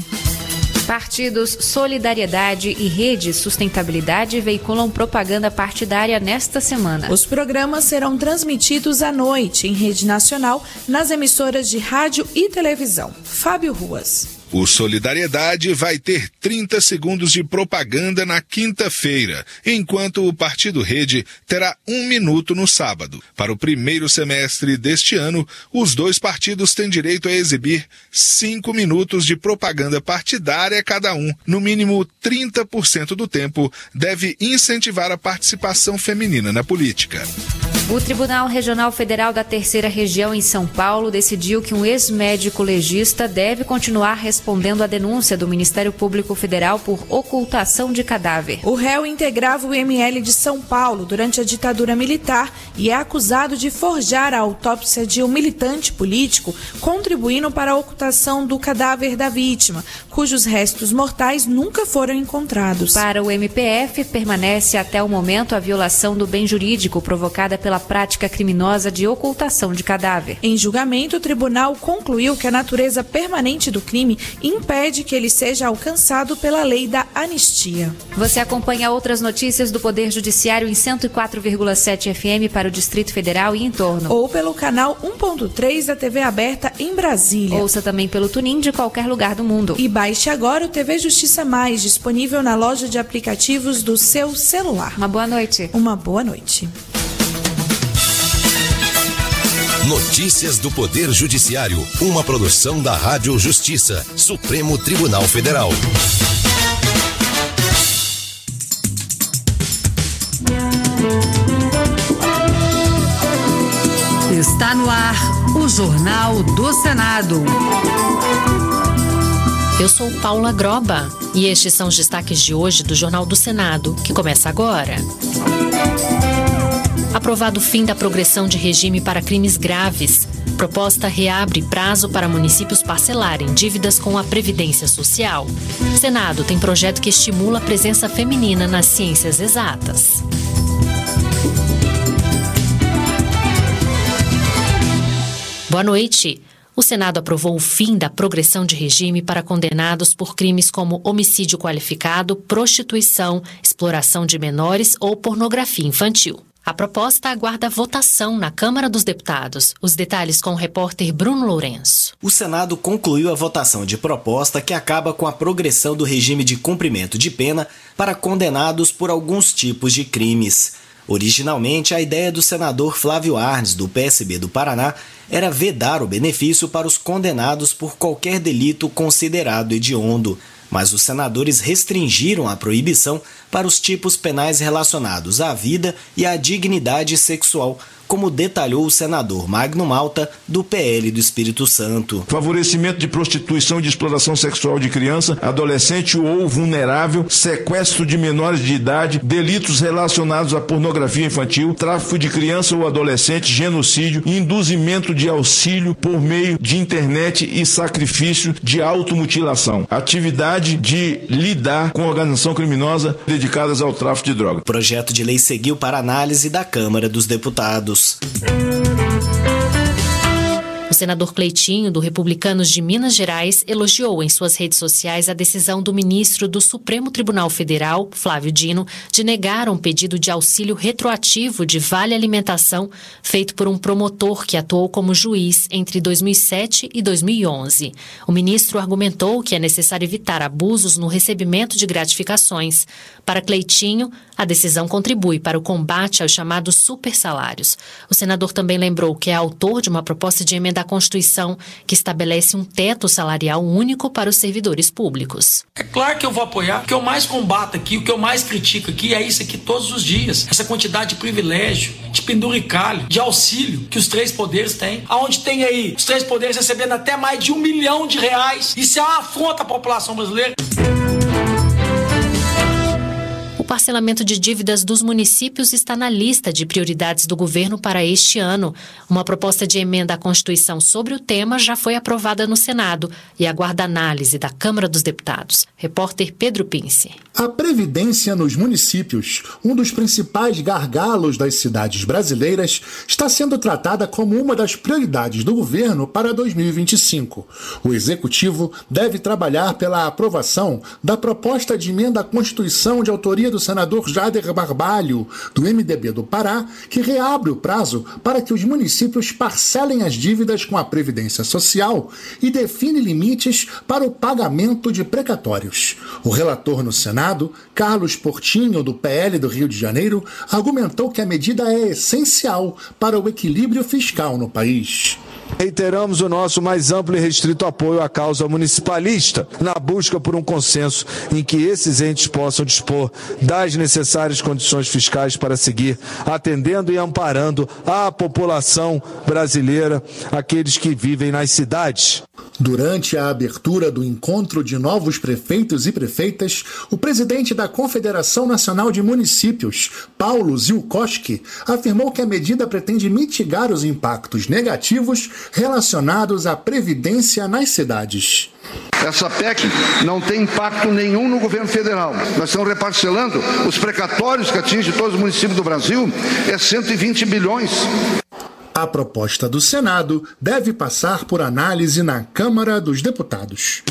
Partidos Solidariedade e Rede Sustentabilidade veiculam propaganda partidária nesta semana. Os programas serão transmitidos à noite em rede nacional nas emissoras de rádio e televisão. Fábio Ruas. O Solidariedade vai ter trinta segundos de propaganda na quinta-feira, enquanto o Partido Rede terá um minuto no sábado. Para o primeiro semestre deste ano, os dois partidos têm direito a exibir cinco minutos de propaganda partidária cada um. No mínimo trinta por cento do tempo deve incentivar a participação feminina na política. O Tribunal Regional Federal da Terceira Região em São Paulo decidiu que um ex-médico legista deve continuar respondendo respondendo à denúncia do Ministério Público Federal por ocultação de cadáver. O réu integrava o M L de São Paulo durante a ditadura militar e é acusado de forjar a autópsia de um militante político, contribuindo para a ocultação do cadáver da vítima, cujos restos mortais nunca foram encontrados. Para o M P F, permanece até o momento a violação do bem jurídico provocada pela prática criminosa de ocultação de cadáver. Em julgamento, o tribunal concluiu que a natureza permanente do crime impede que ele seja alcançado pela lei da anistia. Você acompanha outras notícias do Poder Judiciário em cento e quatro vírgula sete F M para o Distrito Federal e em torno. Ou pelo canal um ponto três da T V aberta em Brasília. Ouça também pelo TuneIn de qualquer lugar do mundo. E baixe agora o T V Justiça Mais, disponível na loja de aplicativos do seu celular. Uma boa noite. Uma boa noite. Notícias do Poder Judiciário, uma produção da Rádio Justiça, Supremo Tribunal Federal. Está no ar o Jornal do Senado. Eu sou Paula Groba e estes são os destaques de hoje do Jornal do Senado, que começa agora. Aprovado o fim da progressão de regime para crimes graves. Proposta reabre prazo para municípios parcelarem dívidas com a Previdência Social. Senado tem projeto que estimula a presença feminina nas ciências exatas. Boa noite. O Senado aprovou o fim da progressão de regime para condenados por crimes como homicídio qualificado, prostituição, exploração de menores ou pornografia infantil. A proposta aguarda votação na Câmara dos Deputados. Os detalhes com o repórter Bruno Lourenço. O Senado concluiu a votação de proposta que acaba com a progressão do regime de cumprimento de pena para condenados por alguns tipos de crimes. Originalmente, a ideia do senador Flávio Arnes, do P S B do Paraná, era vedar o benefício para os condenados por qualquer delito considerado hediondo. Mas os senadores restringiram a proibição para os tipos penais relacionados à vida e à dignidade sexual, como detalhou o senador Magno Malta, do P L do Espírito Santo. Favorecimento de prostituição e de exploração sexual de criança, adolescente ou vulnerável, sequestro de menores de idade, delitos relacionados à pornografia infantil, tráfico de criança ou adolescente, genocídio, induzimento de auxílio por meio de internet e sacrifício de automutilação. Atividade de lidar com organização criminosa dedicadas ao tráfico de droga. O projeto de lei seguiu para análise da Câmara dos Deputados. O senador Cleitinho, do Republicanos de Minas Gerais, elogiou em suas redes sociais a decisão do ministro do Supremo Tribunal Federal, Flávio Dino, de negar um pedido de auxílio retroativo de vale alimentação feito por um promotor que atuou como juiz entre dois mil e sete e dois mil e onze. O ministro argumentou que é necessário evitar abusos no recebimento de gratificações. Para Cleitinho, a decisão contribui para o combate aos chamados supersalários. O senador também lembrou que é autor de uma proposta de emenda à Constituição que estabelece um teto salarial único para os servidores públicos. É claro que eu vou apoiar. O que eu mais combato aqui, o que eu mais critico aqui é isso aqui todos os dias. Essa quantidade de privilégio, de penduricalho, de auxílio que os três poderes têm. Aonde tem aí os três poderes recebendo até mais de um milhão de reais. Isso é uma afronta à população brasileira. O parcelamento de dívidas dos municípios está na lista de prioridades do governo para este ano. Uma proposta de emenda à Constituição sobre o tema já foi aprovada no Senado e aguarda análise da Câmara dos Deputados. Repórter Pedro Pince. A previdência nos municípios, um dos principais gargalos das cidades brasileiras, está sendo tratada como uma das prioridades do governo para dois mil e vinte e cinco. O Executivo deve trabalhar pela aprovação da proposta de emenda à Constituição de autoria do senador Jader Barbalho, do M D B do Pará, que reabre o prazo para que os municípios parcelem as dívidas com a Previdência Social e define limites para o pagamento de precatórios. O relator no Senado, Carlos Portinho, do P L do Rio de Janeiro, argumentou que a medida é essencial para o equilíbrio fiscal no país. Reiteramos o nosso mais amplo e restrito apoio à causa municipalista, na busca por um consenso em que esses entes possam dispor das necessárias condições fiscais para seguir atendendo e amparando a população brasileira, aqueles que vivem nas cidades. Durante a abertura do encontro de novos prefeitos e prefeitas, o presidente da Confederação Nacional de Municípios, Paulo Zielkowski, afirmou que a medida pretende mitigar os impactos negativos relacionados à previdência nas cidades. Essa P E C não tem impacto nenhum no governo federal. Nós estamos reparcelando os precatórios que atingem todos os municípios do Brasil, é cento e vinte bilhões. A proposta do Senado deve passar por análise na Câmara dos Deputados.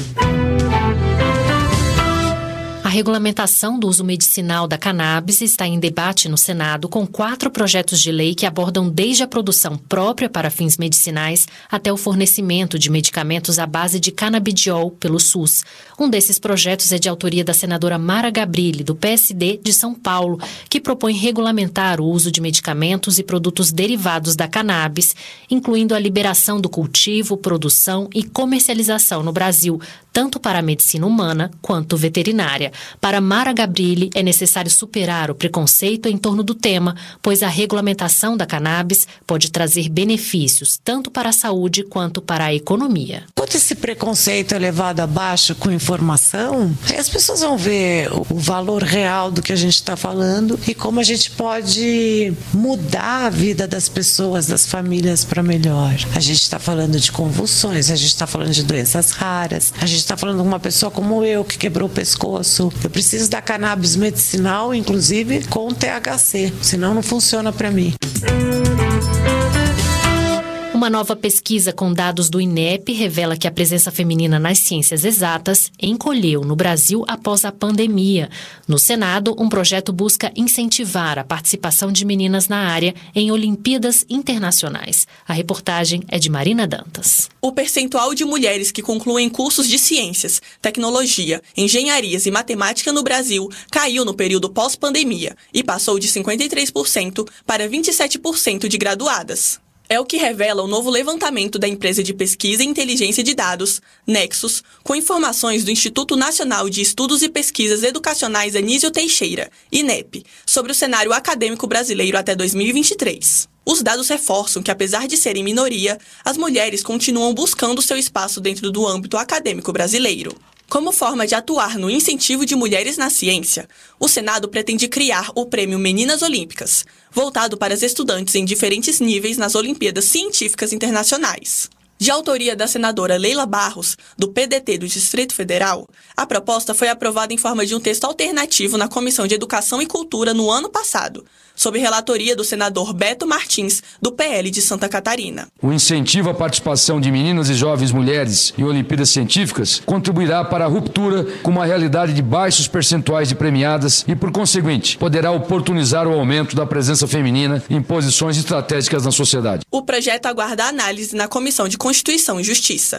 A regulamentação do uso medicinal da cannabis está em debate no Senado, com quatro projetos de lei que abordam desde a produção própria para fins medicinais até o fornecimento de medicamentos à base de canabidiol pelo SUS. Um desses projetos é de autoria da senadora Mara Gabrilli, do P S D de São Paulo, que propõe regulamentar o uso de medicamentos e produtos derivados da cannabis, incluindo a liberação do cultivo, produção e comercialização no Brasil, tanto para a medicina humana quanto veterinária. Para Mara Gabrilli, é necessário superar o preconceito em torno do tema, pois a regulamentação da cannabis pode trazer benefícios tanto para a saúde quanto para a economia. Quando esse preconceito é levado abaixo com informação, aí as pessoas vão ver o valor real do que a gente está falando e como a gente pode mudar a vida das pessoas, das famílias para melhor. A gente está falando de convulsões, a gente está falando de doenças raras, a gente está falando de uma pessoa como eu que quebrou o pescoço. Eu preciso da cannabis medicinal, inclusive com T H C, senão não funciona para mim. Uma nova pesquisa com dados do INEP revela que a presença feminina nas ciências exatas encolheu no Brasil após a pandemia. No Senado, um projeto busca incentivar a participação de meninas na área em Olimpíadas Internacionais. A reportagem é de Marina Dantas. O percentual de mulheres que concluem cursos de ciências, tecnologia, engenharias e matemática no Brasil caiu no período pós-pandemia e passou de cinquenta e três por cento para vinte e sete por cento de graduadas. É o que revela o novo levantamento da empresa de pesquisa e inteligência de dados, Nexus, com informações do Instituto Nacional de Estudos e Pesquisas Educacionais Anísio Teixeira, INEP, sobre o cenário acadêmico brasileiro até dois mil e vinte e três. Os dados reforçam que, apesar de serem minoria, as mulheres continuam buscando seu espaço dentro do âmbito acadêmico brasileiro. Como forma de atuar no incentivo de mulheres na ciência, o Senado pretende criar o Prêmio Meninas Olímpicas, voltado para as estudantes em diferentes níveis nas Olimpíadas Científicas Internacionais. De autoria da senadora Leila Barros, do P D T do Distrito Federal, a proposta foi aprovada em forma de um texto alternativo na Comissão de Educação e Cultura no ano passado, sob relatoria do senador Beto Martins, do P L de Santa Catarina. O incentivo à participação de meninas e jovens mulheres em Olimpíadas Científicas contribuirá para a ruptura com uma realidade de baixos percentuais de premiadas e, por conseguinte, poderá oportunizar o aumento da presença feminina em posições estratégicas na sociedade. O projeto aguarda análise na Comissão de Constituição e Justiça.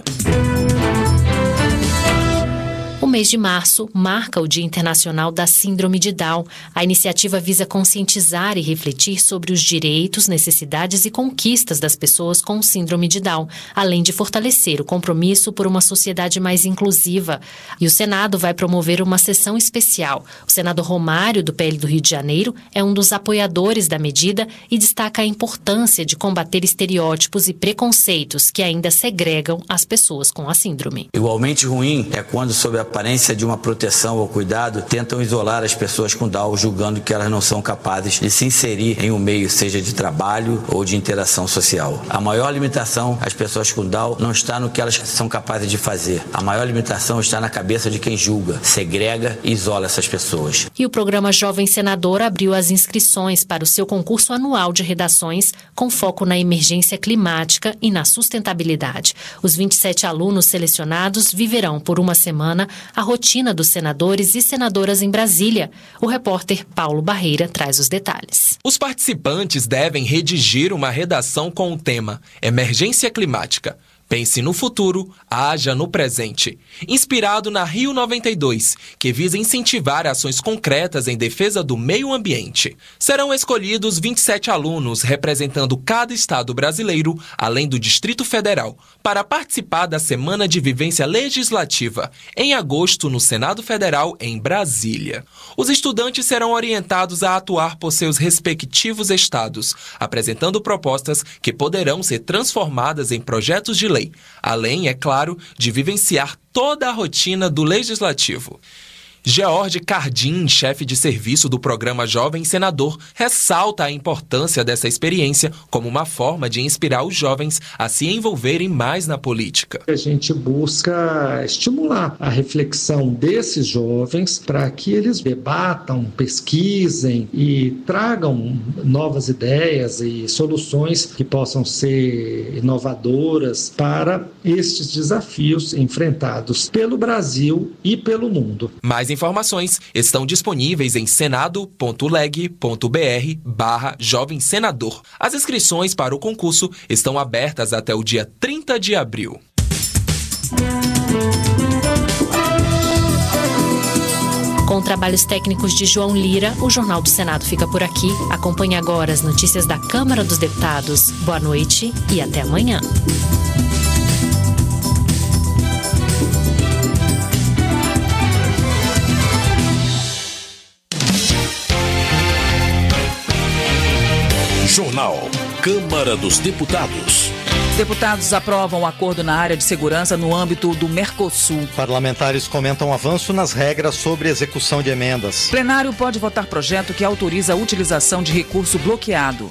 O mês de março marca o Dia Internacional da Síndrome de Down. A iniciativa visa conscientizar e refletir sobre os direitos, necessidades e conquistas das pessoas com síndrome de Down, além de fortalecer o compromisso por uma sociedade mais inclusiva. E o Senado vai promover uma sessão especial. O senador Romário, do P L do Rio de Janeiro, é um dos apoiadores da medida e destaca a importância de combater estereótipos e preconceitos que ainda segregam as pessoas com a síndrome. Igualmente ruim é quando, sob a aparência de uma proteção ou cuidado, tentam isolar as pessoas com Down, julgando que elas não são capazes de se inserir em um meio, seja de trabalho ou de interação social. A maior limitação às pessoas com Down não está no que elas são capazes de fazer. A maior limitação está na cabeça de quem julga, segrega e isola essas pessoas. E o programa Jovem Senador abriu as inscrições para o seu concurso anual de redações com foco na emergência climática e na sustentabilidade. Os vinte e sete alunos selecionados viverão por uma semana a rotina dos senadores e senadoras em Brasília. O repórter Paulo Barreira traz os detalhes. Os participantes devem redigir uma redação com o tema Emergência Climática. Pense no futuro, haja no presente. Inspirado na Rio noventa e dois, que visa incentivar ações concretas em defesa do meio ambiente. Serão escolhidos vinte e sete alunos representando cada estado brasileiro, além do Distrito Federal, para participar da Semana de Vivência Legislativa, em agosto no Senado Federal, em Brasília. Os estudantes serão orientados a atuar por seus respectivos estados, apresentando propostas que poderão ser transformadas em projetos de lei, além, é claro, de vivenciar toda a rotina do Legislativo. George Cardim, chefe de serviço do programa Jovem Senador, ressalta a importância dessa experiência como uma forma de inspirar os jovens a se envolverem mais na política. A gente busca estimular a reflexão desses jovens para que eles debatam, pesquisem e tragam novas ideias e soluções que possam ser inovadoras para estes desafios enfrentados pelo Brasil e pelo mundo. Mais informações estão disponíveis em senado.leg.br barra Jovem Senador. As inscrições para o concurso estão abertas até o dia trinta de abril. Com trabalhos técnicos de João Lira, o Jornal do Senado fica por aqui. Acompanhe agora as notícias da Câmara dos Deputados. Boa noite e até amanhã. Jornal Câmara dos Deputados. Deputados aprovam um acordo na área de segurança no âmbito do Mercosul. Parlamentares comentam avanço nas regras sobre execução de emendas. Plenário pode votar projeto que autoriza a utilização de recurso bloqueado.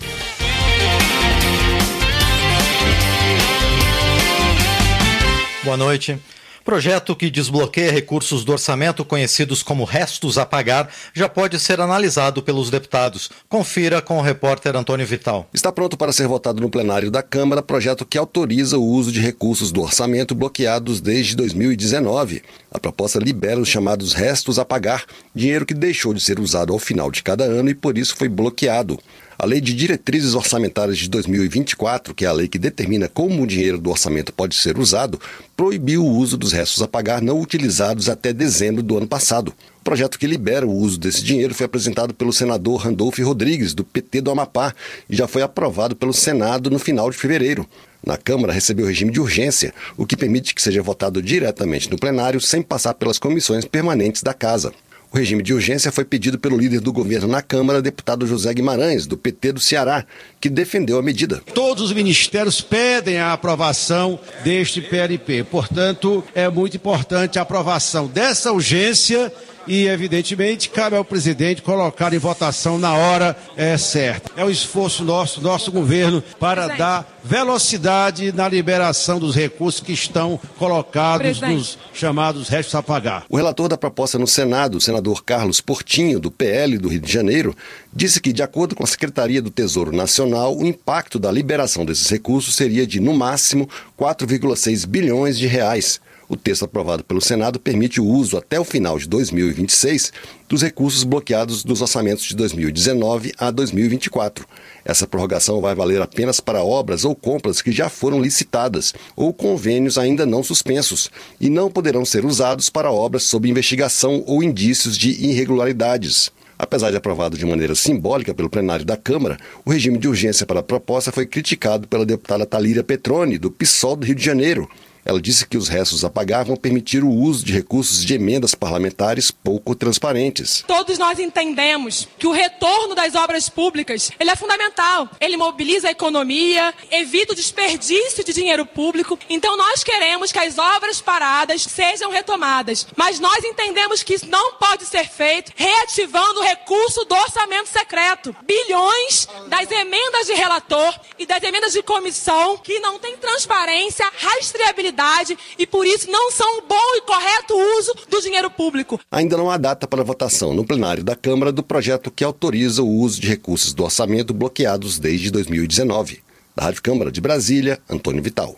Boa noite. Projeto que desbloqueia recursos do orçamento conhecidos como restos a pagar já pode ser analisado pelos deputados. Confira com o repórter Antônio Vital. Está pronto para ser votado no plenário da Câmara projeto que autoriza o uso de recursos do orçamento bloqueados desde dois mil e dezenove. A proposta libera os chamados restos a pagar, dinheiro que deixou de ser usado ao final de cada ano e por isso foi bloqueado. A Lei de Diretrizes Orçamentárias de dois mil e vinte e quatro, que é a lei que determina como o dinheiro do orçamento pode ser usado, proibiu o uso dos restos a pagar não utilizados até dezembro do ano passado. O projeto que libera o uso desse dinheiro foi apresentado pelo senador Randolfo Rodrigues, do P T do Amapá, e já foi aprovado pelo Senado no final de fevereiro. Na Câmara, recebeu regime de urgência, o que permite que seja votado diretamente no plenário sem passar pelas comissões permanentes da Casa. O regime de urgência foi pedido pelo líder do governo na Câmara, deputado José Guimarães, do P T do Ceará, que defendeu a medida. Todos os ministérios pedem a aprovação deste P L P. Portanto, é muito importante a aprovação dessa urgência e, evidentemente, cabe ao presidente colocar em votação na hora é, certa. É um esforço nosso, nosso governo, para presidente. dar velocidade na liberação dos recursos que estão colocados presidente. nos chamados restos a pagar. O relator da proposta no Senado, o senador Carlos Portinho, do P L do Rio de Janeiro, disse que, de acordo com a Secretaria do Tesouro Nacional, o impacto da liberação desses recursos seria de, no máximo, quatro vírgula seis bilhões de reais. O texto aprovado pelo Senado permite o uso até o final de dois mil e vinte e seis dos recursos bloqueados dos orçamentos de dois mil e dezenove a dois mil e vinte e quatro. Essa prorrogação vai valer apenas para obras ou compras que já foram licitadas ou convênios ainda não suspensos e não poderão ser usados para obras sob investigação ou indícios de irregularidades. Apesar de aprovado de maneira simbólica pelo plenário da Câmara, o regime de urgência para a proposta foi criticado pela deputada Thalíria Petroni, do PSOL do Rio de Janeiro. Ela disse que os restos a pagar vão permitir o uso de recursos de emendas parlamentares pouco transparentes. Todos nós entendemos que o retorno das obras públicas ele é fundamental. Ele mobiliza a economia, evita o desperdício de dinheiro público. Então nós queremos que as obras paradas sejam retomadas. Mas nós entendemos que isso não pode ser feito reativando o recurso do orçamento secreto. Bilhões das emendas de relator e das emendas de comissão que não têm transparência, rastreabilidade e por isso não são o bom e correto uso do dinheiro público. Ainda não há data para votação no plenário da Câmara do projeto que autoriza o uso de recursos do orçamento bloqueados desde dois mil e dezenove. Da Rádio Câmara de Brasília, Antônio Vital.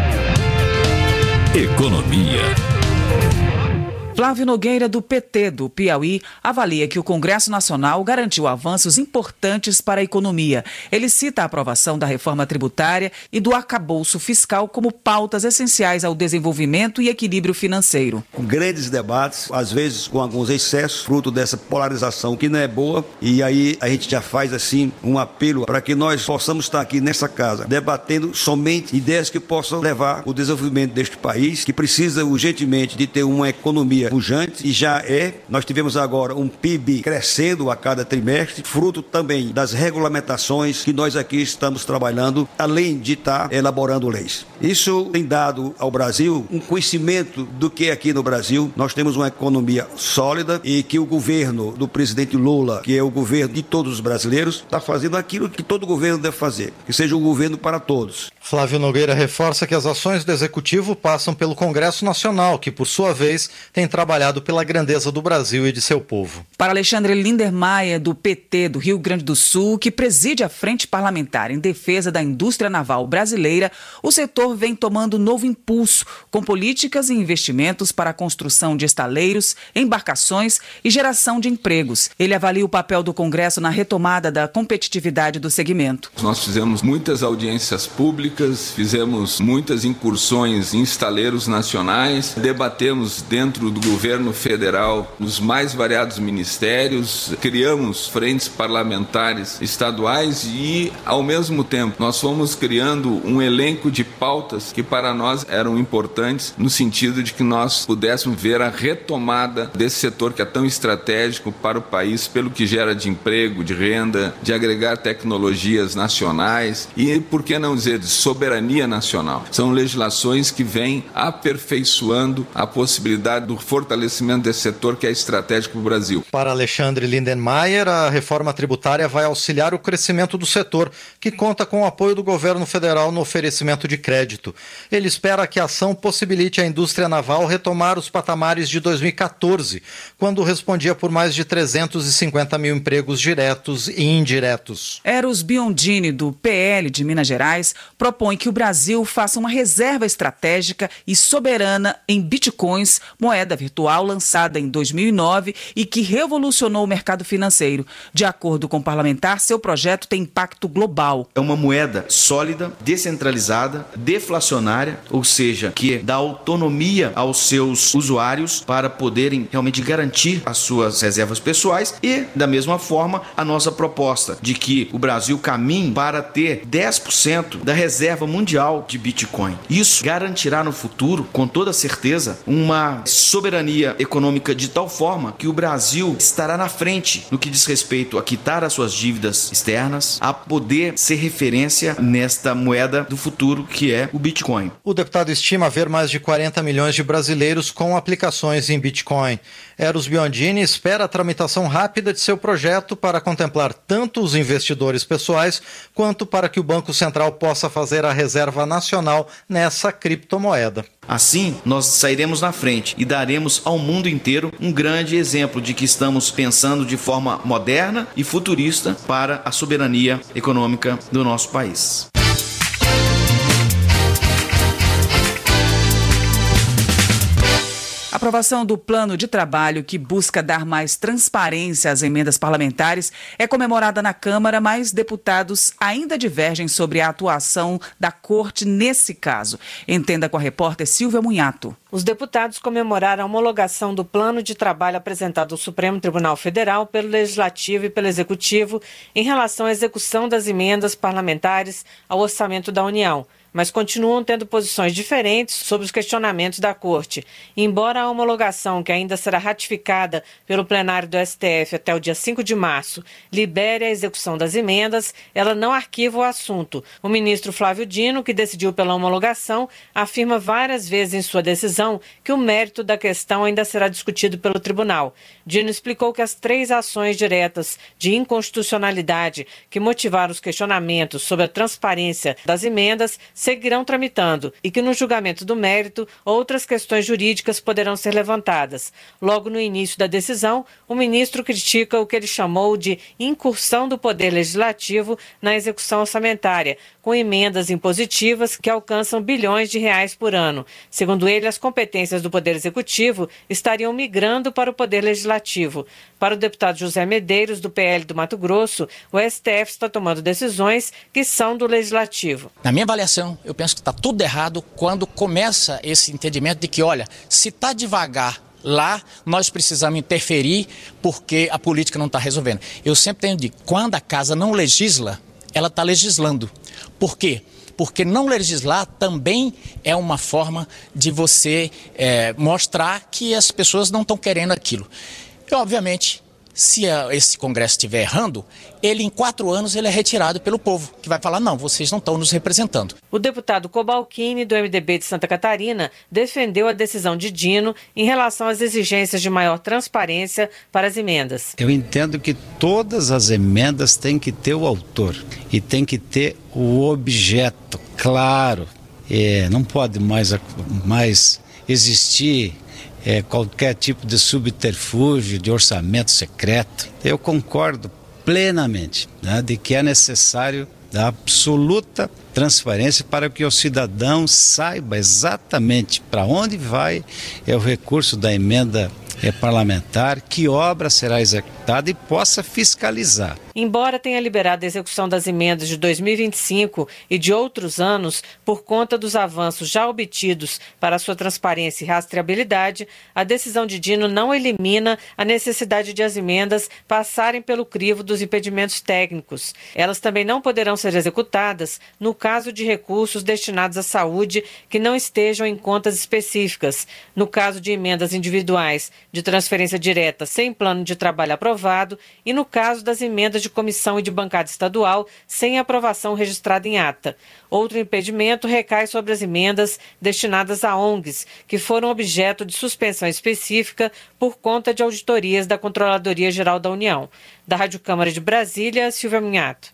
Economia. Flávio Nogueira, do P T do Piauí, avalia que o Congresso Nacional garantiu avanços importantes para a economia. Ele cita a aprovação da reforma tributária e do arcabouço fiscal como pautas essenciais ao desenvolvimento e equilíbrio financeiro. Com grandes debates, às vezes com alguns excessos, fruto dessa polarização que não é boa, e aí a gente já faz assim um apelo para que nós possamos estar aqui nessa casa debatendo somente ideias que possam levar o desenvolvimento deste país, que precisa urgentemente de ter uma economia economia pujante, e já é. Nós tivemos agora um P I B crescendo a cada trimestre, fruto também das regulamentações que nós aqui estamos trabalhando, além de estar elaborando leis. Isso tem dado ao Brasil um conhecimento do que aqui no Brasil nós temos uma economia sólida e que o governo do presidente Lula, que é o governo de todos os brasileiros, está fazendo aquilo que todo governo deve fazer, que seja um governo para todos. Flávio Nogueira reforça que as ações do Executivo passam pelo Congresso Nacional, que, por sua vez, tem trabalhado pela grandeza do Brasil e de seu povo. Para Alexandre Lindenmayer, do P T do Rio Grande do Sul, que preside a Frente Parlamentar em defesa da indústria naval brasileira, o setor vem tomando novo impulso, com políticas e investimentos para a construção de estaleiros, embarcações e geração de empregos. Ele avalia o papel do Congresso na retomada da competitividade do segmento. Nós fizemos muitas audiências públicas, fizemos muitas incursões em estaleiros nacionais, debatemos dentro do governo federal nos mais variados ministérios, criamos frentes parlamentares estaduais e, ao mesmo tempo, nós fomos criando um elenco de pautas que para nós eram importantes no sentido de que nós pudéssemos ver a retomada desse setor que é tão estratégico para o país, pelo que gera de emprego, de renda, de agregar tecnologias nacionais e, por que não dizer, de soberania nacional. São legislações que vêm aperfeiçoando a possibilidade do fortalecimento desse setor que é estratégico para o Brasil. Para Alexandre Lindenmayer, a reforma tributária vai auxiliar o crescimento do setor, que conta com o apoio do governo federal no oferecimento de crédito. Ele espera que a ação possibilite a indústria naval retomar os patamares de dois mil e catorze, quando respondia por mais de trezentos e cinquenta mil empregos diretos e indiretos. Eros Biondini, do P L de Minas Gerais, propõe que o Brasil faça uma reserva estratégica e soberana em bitcoins, moeda virtual lançada em dois mil e nove e que revolucionou o mercado financeiro. De acordo com o parlamentar, seu projeto tem impacto global. É uma moeda sólida, descentralizada, deflacionária, ou seja, que dá autonomia aos seus usuários para poderem realmente garantir as suas reservas pessoais e, da mesma forma, a nossa proposta de que o Brasil caminhe para ter dez por cento da reserva mundial de Bitcoin. Isso garantirá no futuro, com toda certeza, uma soberania econômica de tal forma que o Brasil estará na frente no que diz respeito a quitar as suas dívidas externas, a poder ser referência nesta moeda do futuro que é o Bitcoin. O deputado estima haver mais de quarenta milhões de brasileiros com aplicações em Bitcoin. Eros Biondini espera a tramitação rápida de seu projeto para contemplar tanto os investidores pessoais quanto para que o Banco Central possa fazer a reserva nacional nessa criptomoeda. Assim, nós sairemos na frente e daremos ao mundo inteiro um grande exemplo de que estamos pensando de forma moderna e futurista para a soberania econômica do nosso país. A aprovação do plano de trabalho que busca dar mais transparência às emendas parlamentares é comemorada na Câmara, mas deputados ainda divergem sobre a atuação da Corte nesse caso. Entenda com a repórter Silvia Munhato. Os deputados comemoraram a homologação do plano de trabalho apresentado ao Supremo Tribunal Federal pelo Legislativo e pelo Executivo em relação à execução das emendas parlamentares ao orçamento da União, mas continuam tendo posições diferentes sobre os questionamentos da Corte. Embora a homologação, que ainda será ratificada pelo plenário do S T F até o dia cinco de março, libere a execução das emendas, ela não arquiva o assunto. O ministro Flávio Dino, que decidiu pela homologação, afirma várias vezes em sua decisão que o mérito da questão ainda será discutido pelo tribunal. Dino explicou que as três ações diretas de inconstitucionalidade que motivaram os questionamentos sobre a transparência das emendas seguirão tramitando e que no julgamento do mérito outras questões jurídicas poderão ser levantadas. Logo no início da decisão, o ministro critica o que ele chamou de incursão do Poder Legislativo na execução orçamentária, com emendas impositivas que alcançam bilhões de reais por ano. Segundo ele, as competências do Poder Executivo estariam migrando para o Poder Legislativo. Para o deputado José Medeiros, do P L do Mato Grosso, o S T F está tomando decisões que são do Legislativo. Na minha avaliação, eu penso que está tudo errado quando começa esse entendimento de que, olha, se está devagar lá, nós precisamos interferir porque a política não está resolvendo. Eu sempre tenho dito, quando a casa não legisla, ela está legislando. Por quê? porque não legislar também é uma forma de você é, mostrar que as pessoas não estão querendo aquilo. E, obviamente, se a, esse Congresso estiver errando, ele em quatro anos ele é retirado pelo povo, que vai falar, não, vocês não estão nos representando. O deputado Cobalcini, do M D B de Santa Catarina, defendeu a decisão de Dino em relação às exigências de maior transparência para as emendas. Eu entendo que todas as emendas têm que ter o autor e tem que ter o objeto claro. É, não pode mais, mais existir É, qualquer tipo de subterfúgio, de orçamento secreto. Eu concordo plenamente, né, de que é necessário a absoluta transparência para que o cidadão saiba exatamente para onde vai é o recurso da emenda é, parlamentar, que obra será executada e possa fiscalizar. Embora tenha liberado a execução das emendas de dois mil e vinte e cinco e de outros anos por conta dos avanços já obtidos para sua transparência e rastreabilidade, a decisão de Dino não elimina a necessidade de as emendas passarem pelo crivo dos impedimentos técnicos. Elas também não poderão ser executadas no caso de recursos destinados à saúde que não estejam em contas específicas, no caso de emendas individuais de transferência direta sem plano de trabalho aprovado e no caso das emendas de comissão e de bancada estadual sem aprovação registrada em ata. Outro impedimento recai sobre as emendas destinadas a O N Gs, que foram objeto de suspensão específica por conta de auditorias da Controladoria Geral da União. Da Rádio Câmara de Brasília, Silvia Minhato.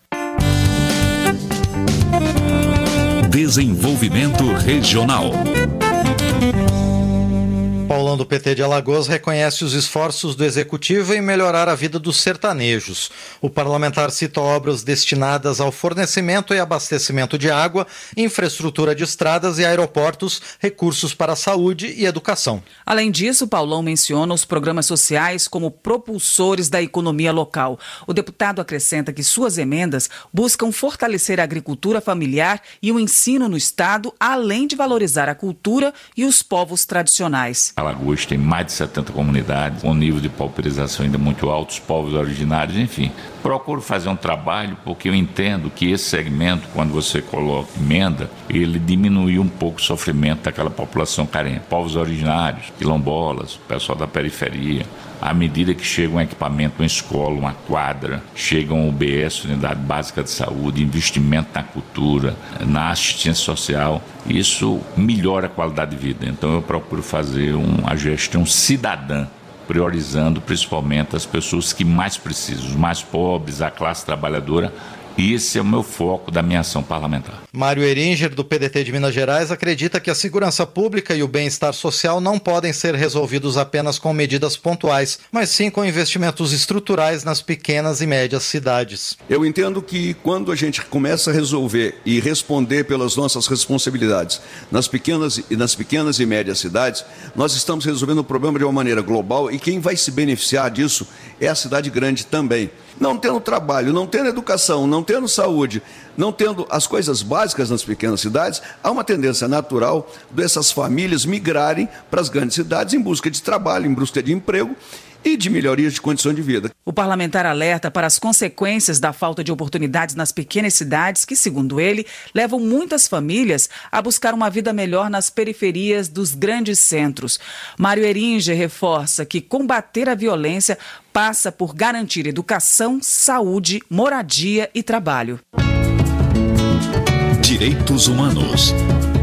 Desenvolvimento Regional. Paulão do P T de Alagoas reconhece os esforços do Executivo em melhorar a vida dos sertanejos. O parlamentar cita obras destinadas ao fornecimento e abastecimento de água, infraestrutura de estradas e aeroportos, recursos para a saúde e educação. Além disso, Paulão menciona os programas sociais como propulsores da economia local. O deputado acrescenta que suas emendas buscam fortalecer a agricultura familiar e o ensino no Estado, além de valorizar a cultura e os povos tradicionais. Alagoas tem mais de setenta comunidades, com nível de pauperização ainda muito alto, os povos originários, enfim. Procuro fazer um trabalho porque eu entendo que esse segmento, quando você coloca emenda, ele diminui um pouco o sofrimento daquela população carente. Povos originários, quilombolas, pessoal da periferia. À medida que chega um equipamento, uma escola, uma quadra, chega um U B S, Unidade Básica de Saúde, investimento na cultura, na assistência social, isso melhora a qualidade de vida. Então eu procuro fazer uma gestão cidadã, priorizando principalmente as pessoas que mais precisam, os mais pobres, a classe trabalhadora. E esse é o meu foco da minha ação parlamentar. Mário Eringer, do P D T de Minas Gerais, acredita que a segurança pública e o bem-estar social não podem ser resolvidos apenas com medidas pontuais, mas sim com investimentos estruturais nas pequenas e médias cidades. Eu entendo que quando a gente começa a resolver e responder pelas nossas responsabilidades nas pequenas e nas pequenas e médias cidades, nós estamos resolvendo o problema de uma maneira global e quem vai se beneficiar disso é a cidade grande também. Não tendo trabalho, não tendo educação, não tendo saúde, não tendo as coisas básicas nas pequenas cidades, há uma tendência natural dessas famílias migrarem para as grandes cidades em busca de trabalho, em busca de emprego e de melhorias de condição de vida. O parlamentar alerta para as consequências da falta de oportunidades nas pequenas cidades que, segundo ele, levam muitas famílias a buscar uma vida melhor nas periferias dos grandes centros. Mário Eringer reforça que combater a violência passa por garantir educação, saúde, moradia e trabalho. Direitos Humanos.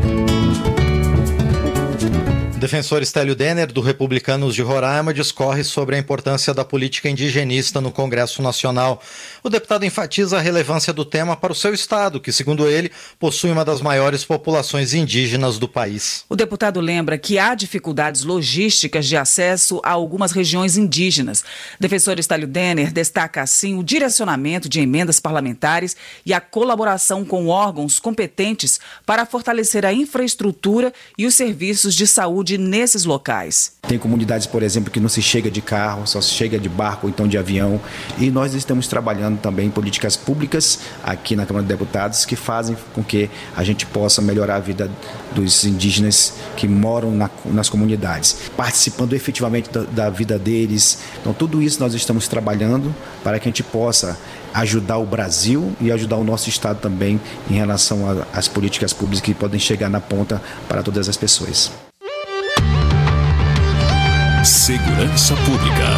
O defensor Stélio Denner, do Republicanos de Roraima, discorre sobre a importância da política indigenista no Congresso Nacional. O deputado enfatiza a relevância do tema para o seu estado, que, segundo ele, possui uma das maiores populações indígenas do país. O deputado lembra que há dificuldades logísticas de acesso a algumas regiões indígenas. Defensor Stélio Denner destaca, assim, o direcionamento de emendas parlamentares e a colaboração com órgãos competentes para fortalecer a infraestrutura e os serviços de saúde saúde nesses locais. Tem comunidades, por exemplo, que não se chega de carro, só se chega de barco ou então de avião. E nós estamos trabalhando também em políticas públicas aqui na Câmara de Deputados que fazem com que a gente possa melhorar a vida dos indígenas que moram na, nas comunidades, participando efetivamente da, da vida deles. Então, tudo isso nós estamos trabalhando para que a gente possa ajudar o Brasil e ajudar o nosso Estado também em relação às políticas públicas que podem chegar na ponta para todas as pessoas. Segurança Pública.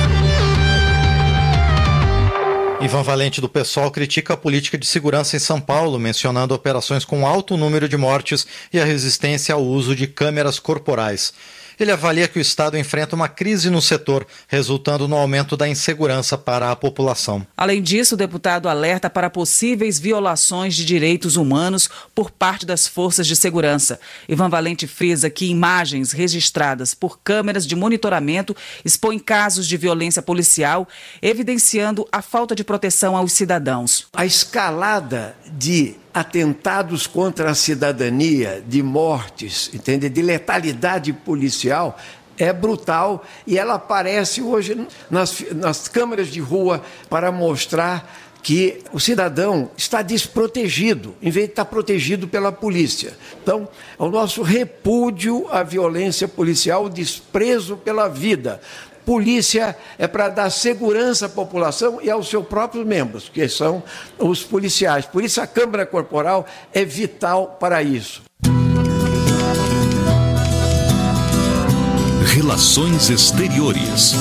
Ivan Valente, do PSOL, critica a política de segurança em São Paulo, mencionando operações com alto número de mortes e a resistência ao uso de câmeras corporais. Ele avalia que o Estado enfrenta uma crise no setor, resultando no aumento da insegurança para a população. Além disso, o deputado alerta para possíveis violações de direitos humanos por parte das forças de segurança. Ivan Valente frisa que imagens registradas por câmeras de monitoramento expõem casos de violência policial, evidenciando a falta de proteção aos cidadãos. A escalada de atentados contra a cidadania, de mortes, entende? De letalidade policial é brutal e ela aparece hoje nas, nas câmeras de rua para mostrar que o cidadão está desprotegido, em vez de estar protegido pela polícia. Então, é o nosso repúdio à violência policial, o desprezo pela vida. Polícia é para dar segurança à população e aos seus próprios membros, que são os policiais. Por isso a Câmara Corporal é vital para isso. Relações Exteriores.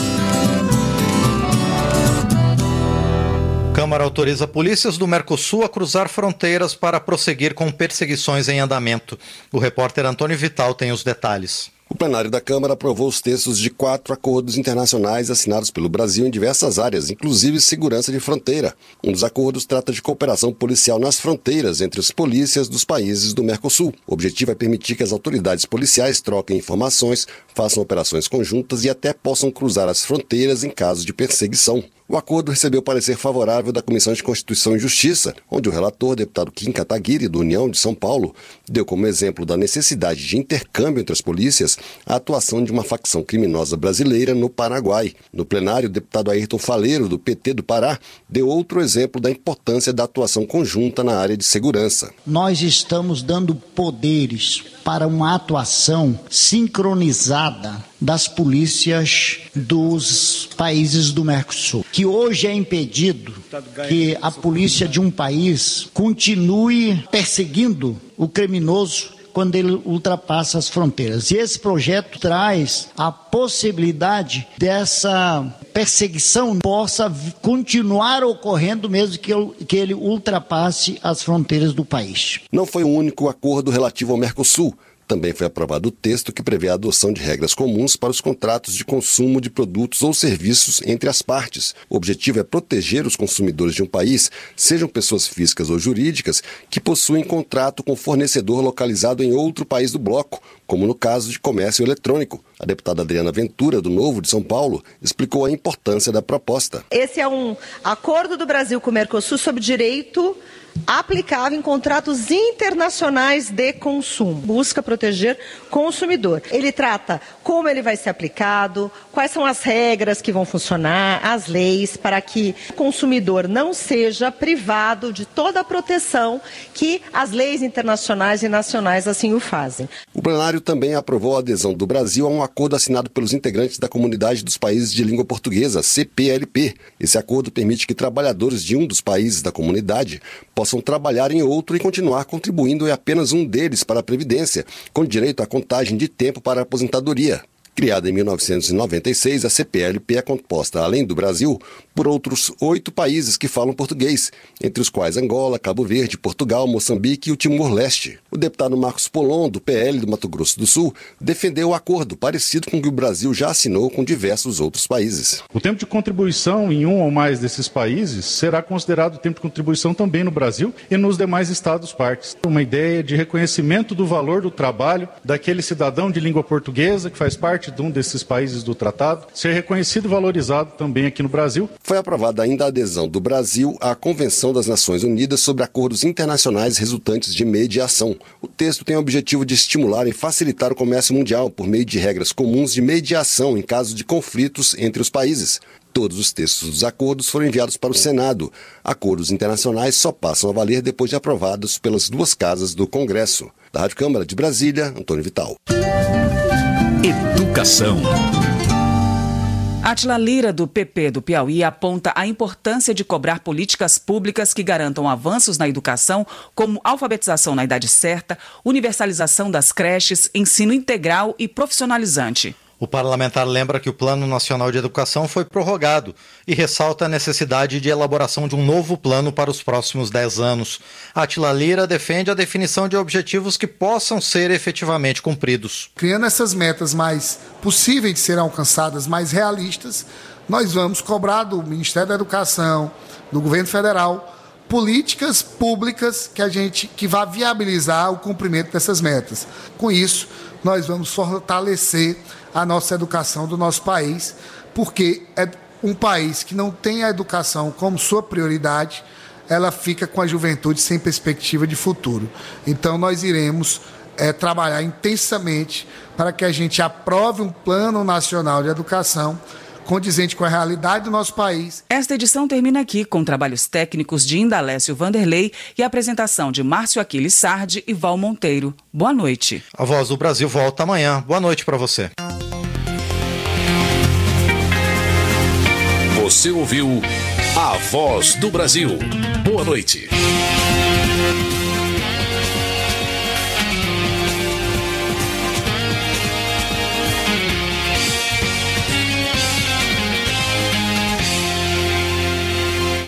Câmara autoriza polícias do Mercosul a cruzar fronteiras para prosseguir com perseguições em andamento. O repórter Antônio Vital tem os detalhes. O plenário da Câmara aprovou os textos de quatro acordos internacionais assinados pelo Brasil em diversas áreas, inclusive segurança de fronteira. Um dos acordos trata de cooperação policial nas fronteiras entre as polícias dos países do Mercosul. O objetivo é permitir que as autoridades policiais troquem informações, façam operações conjuntas e até possam cruzar as fronteiras em caso de perseguição. O acordo recebeu parecer favorável da Comissão de Constituição e Justiça, onde o relator, deputado Kim Kataguiri, do União de São Paulo, deu como exemplo da necessidade de intercâmbio entre as polícias a atuação de uma facção criminosa brasileira no Paraguai. No plenário, o deputado Ayrton Faleiro, do P T do Pará, deu outro exemplo da importância da atuação conjunta na área de segurança. Nós estamos dando poderes para uma atuação sincronizada das polícias dos países do Mercosul, que hoje é impedido que a polícia de um país continue perseguindo o criminoso quando ele ultrapassa as fronteiras. E esse projeto traz a possibilidade dessa perseguição possa continuar ocorrendo mesmo que, eu, que ele ultrapasse as fronteiras do país. Não foi o único acordo relativo ao Mercosul. Também foi aprovado o texto que prevê a adoção de regras comuns para os contratos de consumo de produtos ou serviços entre as partes. O objetivo é proteger os consumidores de um país, sejam pessoas físicas ou jurídicas, que possuem contrato com fornecedor localizado em outro país do bloco, como no caso de comércio eletrônico. A deputada Adriana Ventura, do Novo de São Paulo, explicou a importância da proposta. Esse é um acordo do Brasil com o Mercosul sobre direito aplicável em contratos internacionais de consumo. Busca proteger o consumidor. Ele trata como ele vai ser aplicado, quais são as regras que vão funcionar, as leis, para que o consumidor não seja privado de toda a proteção que as leis internacionais e nacionais assim o fazem. O plenário também aprovou a adesão do Brasil a um acordo assinado pelos integrantes da Comunidade dos Países de Língua Portuguesa, C P L P. Esse acordo permite que trabalhadores de um dos países da comunidade possam trabalhar em outro e continuar contribuindo em apenas um deles para a Previdência, com direito à contagem de tempo para a aposentadoria. Criada em mil novecentos e noventa e seis, a C P L P é composta, além do Brasil, por outros oito países que falam português, entre os quais Angola, Cabo Verde, Portugal, Moçambique e o Timor-Leste. O deputado Marcos Polon, do P L do Mato Grosso do Sul, defendeu o acordo, parecido com o que o Brasil já assinou com diversos outros países. O tempo de contribuição em um ou mais desses países será considerado tempo de contribuição também no Brasil e nos demais estados-partes. Uma ideia de reconhecimento do valor do trabalho daquele cidadão de língua portuguesa que faz parte parte de um desses países do tratado, ser reconhecido e valorizado também aqui no Brasil. Foi aprovada ainda a adesão do Brasil à Convenção das Nações Unidas sobre acordos internacionais resultantes de mediação. O texto tem o objetivo de estimular e facilitar o comércio mundial por meio de regras comuns de mediação em caso de conflitos entre os países. Todos os textos dos acordos foram enviados para o Senado. Acordos internacionais só passam a valer depois de aprovados pelas duas casas do Congresso. Da Rádio Câmara de Brasília, Antônio Vital. Educação. Átila Lira, do P P do Piauí, aponta a importância de cobrar políticas públicas que garantam avanços na educação, como alfabetização na idade certa, universalização das creches, ensino integral e profissionalizante. O parlamentar lembra que o Plano Nacional de Educação foi prorrogado e ressalta a necessidade de elaboração de um novo plano para os próximos dez anos. Átila Lira defende a definição de objetivos que possam ser efetivamente cumpridos. Criando essas metas mais possíveis de serem alcançadas, mais realistas, nós vamos cobrar do Ministério da Educação, do Governo Federal, políticas públicas que a gente que vá viabilizar o cumprimento dessas metas. Com isso, nós vamos fortalecer a nossa educação do nosso país, porque é um país que não tem a educação como sua prioridade, ela fica com a juventude sem perspectiva de futuro. Então nós iremos é, trabalhar intensamente para que a gente aprove um plano nacional de educação condizente com a realidade do nosso país. Esta edição termina aqui com trabalhos técnicos de Indalécio Vanderlei e a apresentação de Márcio Aquiles Sardi e Val Monteiro. Boa noite. A Voz do Brasil volta amanhã. Boa noite para você. Você ouviu A Voz do Brasil. Boa noite.